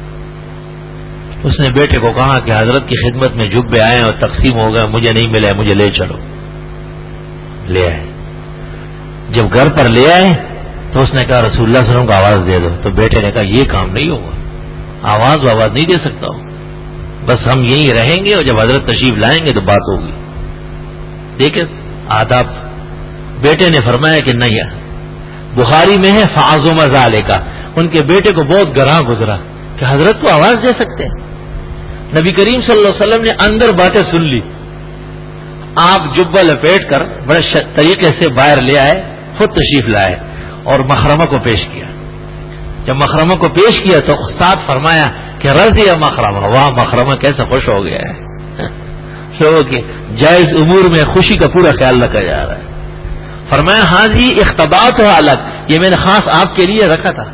اس نے بیٹے کو کہا کہ حضرت کی خدمت میں جبے آئے اور تقسیم ہو گئے، مجھے نہیں ملے، مجھے لے چلو. لے آئے. جب گھر پر لے آئے تو اس نے کہا رسول اللہ صلی اللہ علیہ وسلم کو آواز دے دو. تو بیٹے نے کہا یہ کام نہیں ہوگا، آواز آواز نہیں دے سکتا ہوں، بس ہم یہیں رہیں گے اور جب حضرت تشریف لائیں گے تو بات ہوگی. دیکھیں آداب. بیٹے نے فرمایا کہ نہیں. بخاری میں ہے فعظم ذالک، ان کے بیٹے کو بہت گراں گزرا کہ حضرت کو آواز دے سکتے ہیں. نبی کریم صلی اللہ علیہ وسلم نے اندر باتیں سن لی. آپ جبہ لپیٹ کر بڑے طریقے سے باہر لے آئے، خود تشریف لائے اور مخرمہ کو پیش کیا. جب مخرمہ کو پیش کیا تو ساتھ فرمایا کہ رضی مخرمہ، واہ مخرمہ کیسا خوش ہو گیا ہے. لوگوں کے جائز امور میں خوشی کا پورا خیال رکھا جا رہا ہے. فرمایا ہاں جی اختبات ہو الگ، یہ میں نے خاص آپ کے لیے رکھا تھا.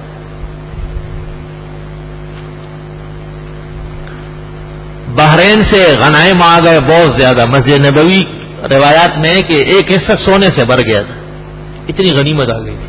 بحرین سے غنائم آ گئے بہت زیادہ. مسجد نبوی روایات میں کہ ایک حصہ سونے سے بھر گیا تھا، اتنی غنیمت آ گئی تھی.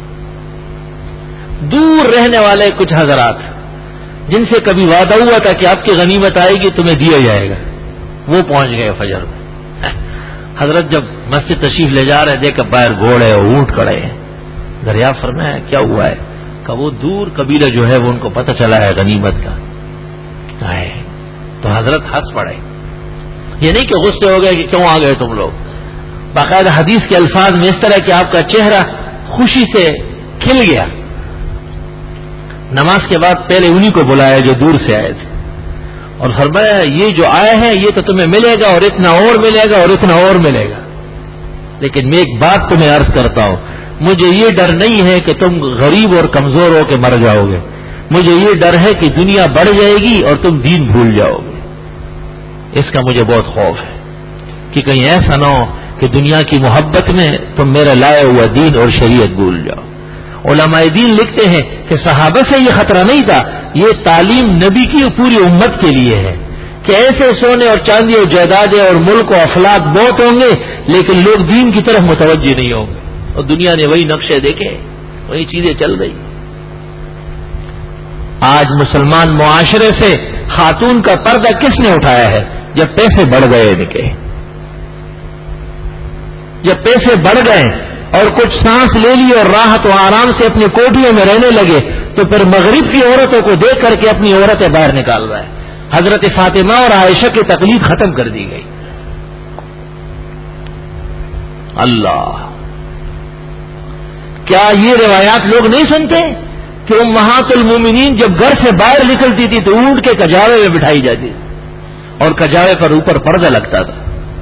دور رہنے والے کچھ حضرات جن سے کبھی وعدہ ہوا تھا کہ آپ کی غنیمت آئے گی تمہیں دیا جائے گا، وہ پہنچ گئے فجر میں. حضرت جب مسجد تشریف لے جا رہے دیکھ باہر گھوڑے اور اونٹ کڑے ہیں. دریافت فرمایا کیا ہوا ہے؟ کہ وہ دور قبیلہ جو ہے وہ ان کو پتہ چلا ہے غنیمت کا. آئے تو حضرت ہنس پڑے. یہ نہیں کہ غصے ہو گئے کہ کیوں آ گئے تم لوگ. باقاعدہ حدیث کے الفاظ میں اس طرح کہ آپ کا چہرہ خوشی سے کھل گیا. نماز کے بعد پہلے انہی کو بلایا جو دور سے آئے تھے اور فرمایا یہ جو آئے ہیں یہ تو تمہیں ملے گا اور اتنا اور ملے گا اور اتنا اور ملے گا، لیکن میں ایک بات تمہیں عرض کرتا ہوں، مجھے یہ ڈر نہیں ہے کہ تم غریب اور کمزور ہو کے مر جاؤ گے، مجھے یہ ڈر ہے کہ دنیا بڑھ جائے گی اور تم دین بھول جاؤ گے. اس کا مجھے بہت خوف ہے کہ کہیں ایسا نہ ہو کہ دنیا کی محبت میں تم میرا لائے ہوا دین اور شریعت بھول جاؤ. علماء دین لکھتے ہیں کہ صحابہ سے یہ خطرہ نہیں تھا، یہ تعلیم نبی کی پوری امت کے لیے ہے کہ ایسے سونے اور چاندی اور جائیدادیں اور ملک و افلاک بہت ہوں گے لیکن لوگ دین کی طرف متوجہ نہیں ہوں گے. اور دنیا نے وہی نقشے دیکھے، وہی چیزیں چل رہی. آج مسلمان معاشرے سے خاتون کا پردہ کس نے اٹھایا ہے؟ جب پیسے بڑھ گئے ان کے، جب پیسے بڑھ گئے اور کچھ سانس لے لی اور راحت و آرام سے اپنی کوٹھیوں میں رہنے لگے تو پھر مغرب کی عورتوں کو دیکھ کر کے اپنی عورتیں باہر نکال رہا ہے. حضرت فاطمہ اور عائشہ کی تقلید ختم کر دی گئی. اللہ، کیا یہ روایات لوگ نہیں سنتے کہ امہات المومنین جب گھر سے باہر نکلتی تھی تو اونٹ کے کجاوے میں بٹھائی جاتی تھی اور کجاوے پر اوپر پردہ لگتا تھا؟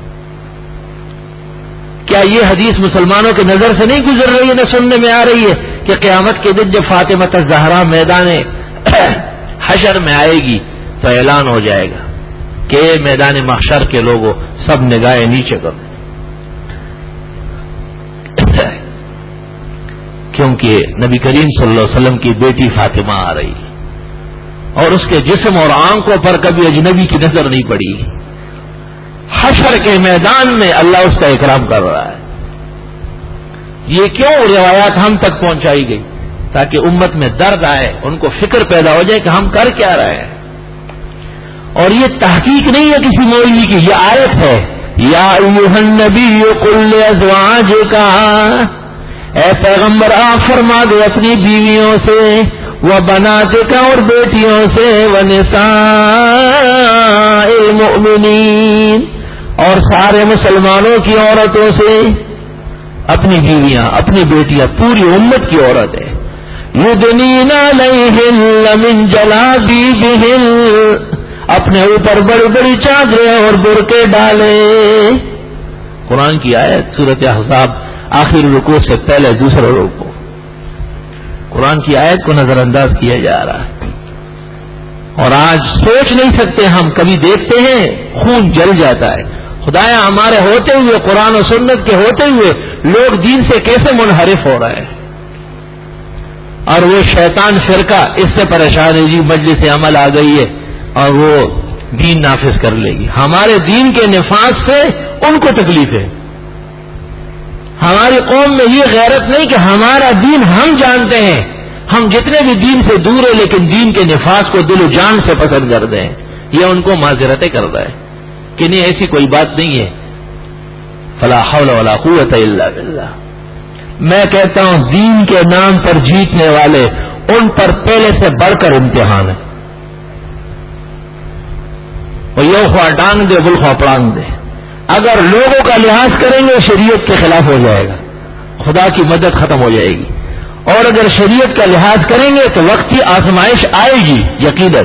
کیا یہ حدیث مسلمانوں کی نظر سے نہیں گزر رہی ہے، نہ سننے میں آ رہی ہے کہ قیامت کے دن جب فاطمہ الزہرا میدان حشر میں آئے گی تو اعلان ہو جائے گا کہ میدان محشر کے لوگوں سب نگاہیں نیچے کرو، کیونکہ نبی کریم صلی اللہ علیہ وسلم کی بیٹی فاطمہ آ رہی اور اس کے جسم اور آنکھوں پر کبھی اجنبی کی نظر نہیں پڑی. حشر کے میدان میں اللہ اس کا اکرام کر رہا ہے. یہ کیوں روایات ہم تک پہنچائی گئی؟ تاکہ امت میں درد آئے، ان کو فکر پیدا ہو جائے کہ ہم کر کیا رہے ہیں. اور یہ تحقیق نہیں ہے کسی مولوی کی، یہ آیت ہے. یا ایھا النبی قل لازواجک، اے پیغمبر آپ فرما دے اپنی بیویوں سے، وبناتک اور بیٹیوں سے، ونساء المؤمنین اور سارے مسلمانوں کی عورتوں سے. اپنی بیویاں، اپنی بیٹیاں، پوری امت کی عورت ہے. یدنین علیہن من جلابیبہن، اپنے اوپر بڑی بڑی چادریں اور برقعے ڈالے. قرآن کی آیت سورۃ احزاب آخر رکوع سے پہلے دوسرا رکوع. قرآن کی آیت کو نظر انداز کیا جا رہا ہے. اور آج سوچ نہیں سکتے ہم، کبھی دیکھتے ہیں خون جل جاتا ہے. خدایا ہمارے ہوتے ہوئے، قرآن و سنت کے ہوتے ہوئے لوگ دین سے کیسے منحرف ہو رہے ہیں. اور وہ شیطان فرقہ اس سے پریشان ہے، جی مجلس عمل آ گئی ہے اور وہ دین نافذ کر لے گی. ہمارے دین کے نفاذ سے ان کو تکلیف ہے. ہماری قوم میں یہ غیرت نہیں کہ ہمارا دین ہم جانتے ہیں، ہم جتنے بھی دین سے دور ہیں لیکن دین کے نفاذ کو دل و جان سے پسند کرتے ہیں. یہ ان کو معذرتیں کرتا ہے کہ نہیں ایسی کوئی بات نہیں ہے. فلا حول ولا قوت الا باللہ. میں کہتا ہوں دین کے نام پر جیتنے والے، ان پر پہلے سے بڑھ کر امتحان ہے. وہ یو خواہ ڈانگ دے بل خواہ پڑانگ دے. اگر لوگوں کا لحاظ کریں گے شریعت کے خلاف ہو جائے گا، خدا کی مدد ختم ہو جائے گی. اور اگر شریعت کا لحاظ کریں گے تو وقتی آزمائش آئے گی یقیناً،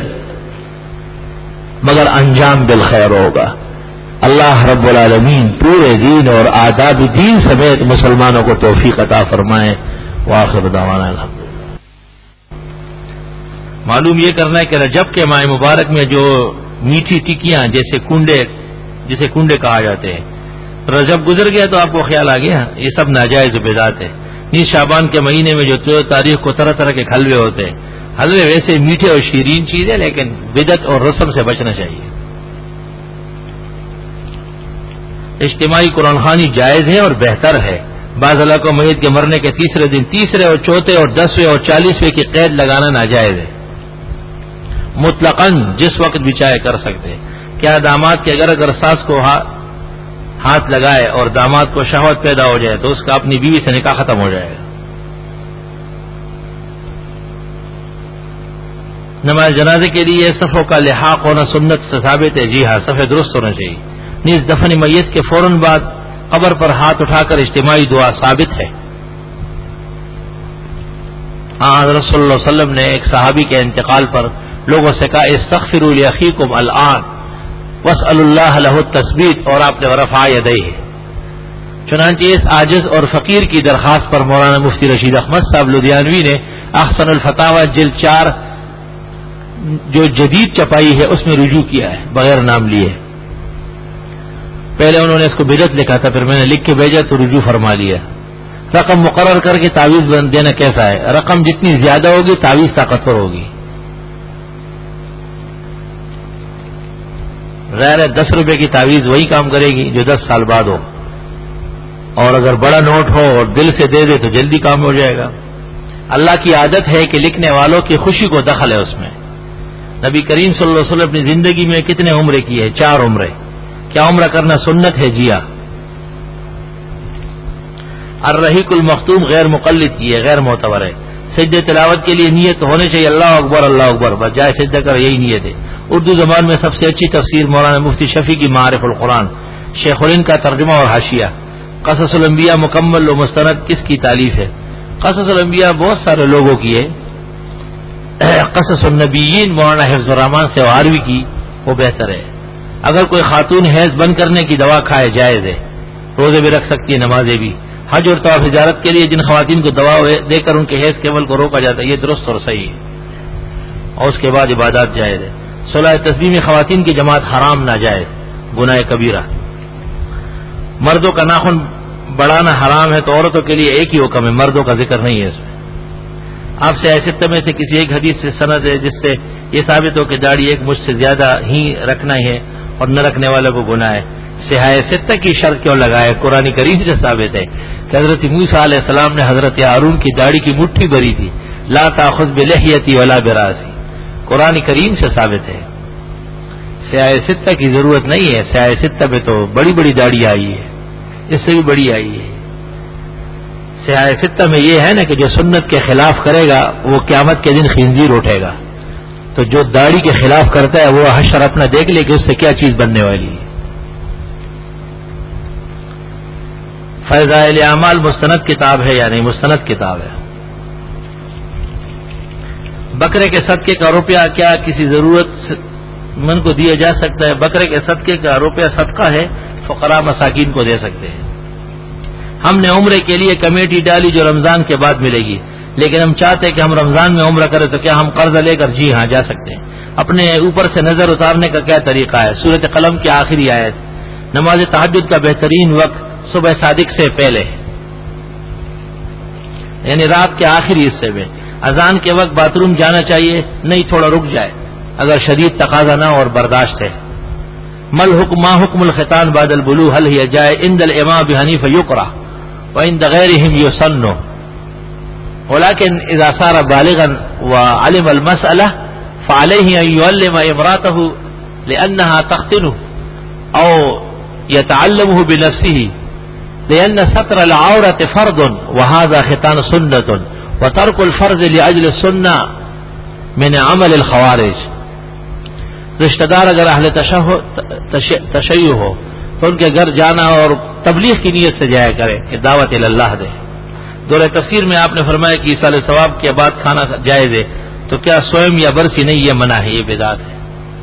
مگر انجام بالخیر ہوگا. اللہ رب العالمین پورے دین اور آداب دین سمیت مسلمانوں کو توفیق عطا فرمائے. وآخر دعوانا الحمدللہ. معلوم یہ کرنا ہے کہ رجب کے ماہ مبارک میں جو میٹھی ٹکیاں جیسے کنڈے، جسے کنڈے کہا جاتے ہیں، رجب گزر گیا تو آپ کو خیال آ گیا یہ سب ناجائز بدعت ہے. نہیں، شعبان کے مہینے میں جو چودہ تاریخ کو طرح طرح کے حلوے ہوتے ہیں، حلوے ویسے میٹھے اور شیرین چیز ہے لیکن بدعت اور رسم سے بچنا چاہیے. اجتماعی قرآن خوانی جائز ہے اور بہتر ہے. بعض علاقوں میں میت کے مرنے کے تیسرے دن تیسرے اور چوتھے اور دسویں اور چالیسویں کی قید لگانا ناجائز ہے. مطلقاً جس وقت بھی چاہے کر سکتے ہیں. کیا داماد کے اگر اگر ساس کو ہاتھ لگائے اور داماد کو شہوت پیدا ہو جائے تو اس کا اپنی بیوی سے نکاح ختم ہو جائے گا. نماز جنازے کے لیے صفوں کا لحاق ہونا سنت سے ثابت ہے. جی ہاں، صفیں درست ہونا چاہیے. نیز دفن میت کے فوراً بعد قبر پر ہاتھ اٹھا کر اجتماعی دعا ثابت ہے. ہاں، حضرت صلی اللہ علیہ وسلم نے ایک صحابی کے انتقال پر لوگوں سے کہا استغفروا لاخیکم الان واسألوا اللہ لہ التثبیت، اور آپ نے رفع یدیہ. چنانچہ اس عاجز اور فقیر کی درخواست پر مولانا مفتی رشید احمد صاحب لدھیانوی نے احسن الفتاوی جلد چار جو جدید چپائی ہے اس میں رجوع کیا ہے بغیر نام لیے. پہلے انہوں نے اس کو بدعت لکھا تھا، پھر میں نے لکھ کے بھیجا تو رجوع فرما لیا. رقم مقرر کر کے تعویذ دینا کیسا ہے؟ رقم جتنی زیادہ ہوگی تعویذ طاقتور ہوگی. غیر دس روپے کی تعویذ وہی کام کرے گی جو دس سال بعد ہو، اور اگر بڑا نوٹ ہو اور دل سے دے دے تو جلدی کام ہو جائے گا. اللہ کی عادت ہے کہ لکھنے والوں کی خوشی کو دخل ہے اس میں. نبی کریم صلی اللہ علیہ وسلم اپنی زندگی میں کتنے عمرے کی ہے؟ چار عمرے. کیا عمرہ کرنا سنت ہے؟ جی ہاں. الرحیق المختوم غیر مقلد کی ہے، غیر معتبر ہے. سجدہ تلاوت کے لیے نیت ہونے چاہیے اللہ اکبر اللہ اکبر، بس جائے سجدہ کر، یہی نیت ہے. اردو زبان میں سب سے اچھی تفسیر مولانا مفتی شفیع کی معارف القرآن، شیخ الہند کا ترجمہ اور حاشیہ. قصص الانبیاء مکمل و مستند کس کی تالیف ہے؟ قصص الانبیاء بہت سارے لوگوں کی ہے. قصص النبیین مولانا حفظ الرحمان سے عاروی کی، وہ بہتر ہے. اگر کوئی خاتون حیض بند کرنے کی دوا کھائے جائز ہے، روزے بھی رکھ سکتی ہے، نمازیں بھی. حج اور طواف زیارت کے لیے جن خواتین کو دوا دے کر ان کے حیض کے عمل کو روکا جاتا ہے یہ درست اور صحیح ہے، اور اس کے بعد عبادات جائز ہے. صلاح تسبیح میں خواتین کی جماعت حرام ناجائز، گناہ کبیرہ. مردوں کا ناخن بڑھانا حرام ہے تو عورتوں کے لیے ایک ہی حکم ہے، مردوں کا ذکر نہیں ہے اس میں. آپ سے ایسے میں سے کسی ایک حدیث سے سند ہے جس سے یہ ثابت ہو کہ داڑھی ایک مجھ سے زیادہ ہی رکھنا ہے اور نہ رکھنے والے کو گناہ ہے. سہائے ستہ کی شرط کیوں لگائے؟ قرآن کریم سے ثابت ہے کہ حضرت موسیٰ علیہ السلام نے حضرت ہارون کی داڑھی کی مٹھی بھری تھی لا تاخذ بلحیتی ولا براسی، قرآن کریم سے ثابت ہے۔ سیاہ ستہ کی ضرورت نہیں ہے، سیاہ ستہ پہ تو بڑی بڑی داڑھی آئی ہے، اس سے بھی بڑی آئی ہے۔ سیاہ ستہ میں یہ ہے نا کہ جو سنت کے خلاف کرے گا وہ قیامت کے دن خنزیر اٹھے گا، تو جو داڑھی کے خلاف کرتا ہے وہ حشر اپنا دیکھ لے کہ اس سے کیا چیز بننے والی ہے۔ فضائل اعمال مستند کتاب ہے یا نہیں؟ مستند کتاب ہے۔ بکرے کے صدقے کا روپیہ کیا کسی ضرورت مند کو دیا جا سکتا ہے؟ بکرے کے صدقے کا روپیہ صدقہ ہے، فقراء مساکین کو دے سکتے ہیں۔ ہم نے عمرے کے لیے کمیٹی ڈالی جو رمضان کے بعد ملے گی، لیکن ہم چاہتے ہیں کہ ہم رمضان میں عمرہ کریں، تو کیا ہم قرضہ لے کر؟ جی ہاں، جا سکتے ہیں۔ اپنے اوپر سے نظر اتارنے کا کیا طریقہ ہے؟ سورۃ قلم کی آخری آیت۔ نماز تہجد کا بہترین وقت صبح صادق سے پہلے، یعنی رات کے آخری حصے میں۔ اذان کے وقت باتھ روم جانا چاہیے؟ نہیں، تھوڑا رک جائے اگر شدید تقاضا نہ اور برداشت ہے۔ مل حکم ما حکم الختان بعد البلوغ هل هي جائے عند الامام ابي حنیفہ یکرہ وعند غیرهم یسن، ولكن اذا صار بالغا وعلم المسألة فعليه ان يعلم امراته لانها تختنه او يتعلمه بنفسه، لان ستر العورة فرض وهذا ختان سنة وترك الفرض لاجل السنة من عمل الخوارج۔ رشتہ دار اگر اہل تشیع ہو تو ان کے گھر جانا اور تبلیغ کی نیت سے جایا کرے کہ دعوت اللہ دے۔ دورہ تفسیر میں آپ نے فرمایا کہ ایصال ثواب کے بعد کھانا جائز ہے، تو کیا سوئم یا برسی نہیں؟ یہ منع ہے، یہ بدعت ہے۔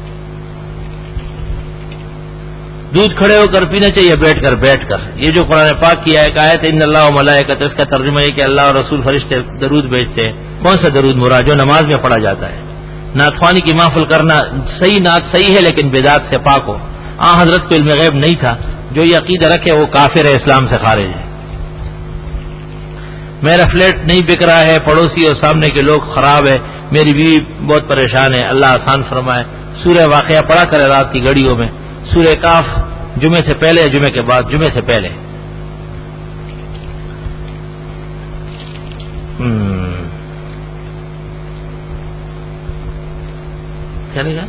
دودھ کھڑے ہو کر پینا چاہیے بیٹھ کر؟ بیٹھ کر۔ یہ جو قرآن پاک کی ایک آیت ہے ان اللہ و ملائکۃ، اس کا ترجمہ ہے کہ اللہ اور رسول فرشتے درود بھیجتے ہیں۔ کون سا درود مراد؟ جو نماز میں پڑھا جاتا ہے۔ نعت خوانی کی محفل کرنا صحیح، نعت صحیح ہے لیکن بدعت سے پاک ہو۔ آ حضرت کو علم غیب نہیں تھا، جو یہ عقیدہ رکھے وہ کافر ہے، اسلام سے خارج ہے۔ میرا فلیٹ نہیں بک رہا ہے، پڑوسی اور سامنے کے لوگ خراب ہے، میری بیوی بہت پریشان ہے، اللہ آسان فرمائے۔ سورہ واقعہ پڑھا کرے رات کی گھڑیوں میں، سورہ کاف جمعے سے پہلے، جمعے کے بعد، جمعے سے پہلے۔ کیا نہیں کہا؟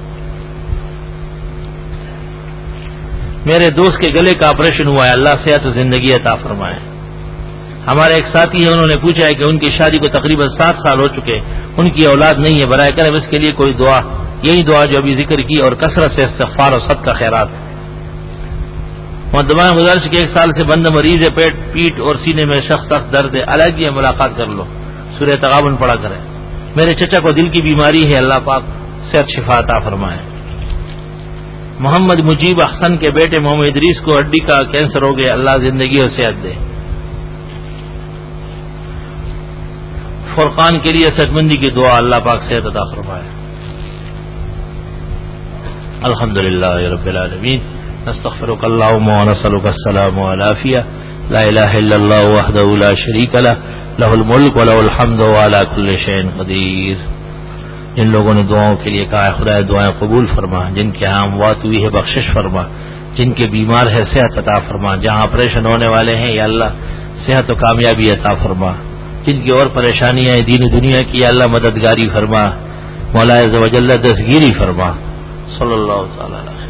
میرے دوست کے گلے کا آپریشن ہوا ہے، اللہ صحت و زندگی عطا فرمائے۔ ہمارے ایک ساتھی ہیں، انہوں نے پوچھا ہے کہ ان کی شادی کو تقریباً سات سال ہو چکے، ان کی اولاد نہیں ہے، برائے کرم اس کے لیے کوئی دعا، یہی دعا جو ابھی ذکر کی، اور کثرت سے استغفار اور صدقہ خیرات۔ مقدمہ گزارش کے ایک سال سے بند مریض ہے، پیٹ پیٹ اور سینے میں سخت سخت درد ہے، علاجی ہے، ملاقات کر لو، سورہ تغابن پڑھا کریں۔ میرے چچا کو دل کی بیماری ہے، اللہ پاک صحت شفا عطا فرمائے۔ محمد مجیب احسن کے بیٹے محمد ادریس کو ہڈی کا کینسر ہو گیا، اللہ زندگی اور صحت دے۔ فرقان کے لیے صحت مندی کی دعا، اللہ پاک صحت عطا فرمائے۔ الحمدللہ رب العالمین، نستغفرک اللہم ونسألک السلام والعافیہ، لا الہ الا اللہ وحدہ لا شریک لہ، لہ الملک ولہ الحمد وعلی کل شیء قدیر۔ جن لوگوں نے دعاؤں کے لیے کہا ہے خدا دعائیں قبول فرما، جن کے ہاں اموات ہوئی ہے بخشش فرما، جن کے بیمار ہے صحت عطا فرما، جہاں آپریشن ہونے والے ہیں یا اللہ صحت و کامیابی عطا فرما، جن کی اور پریشانیاں ہیں دین و دنیا کی یا اللہ مددگاری فرما، مولا عز و جل دستگیری فرما۔ صلی اللہ تعالی علیہ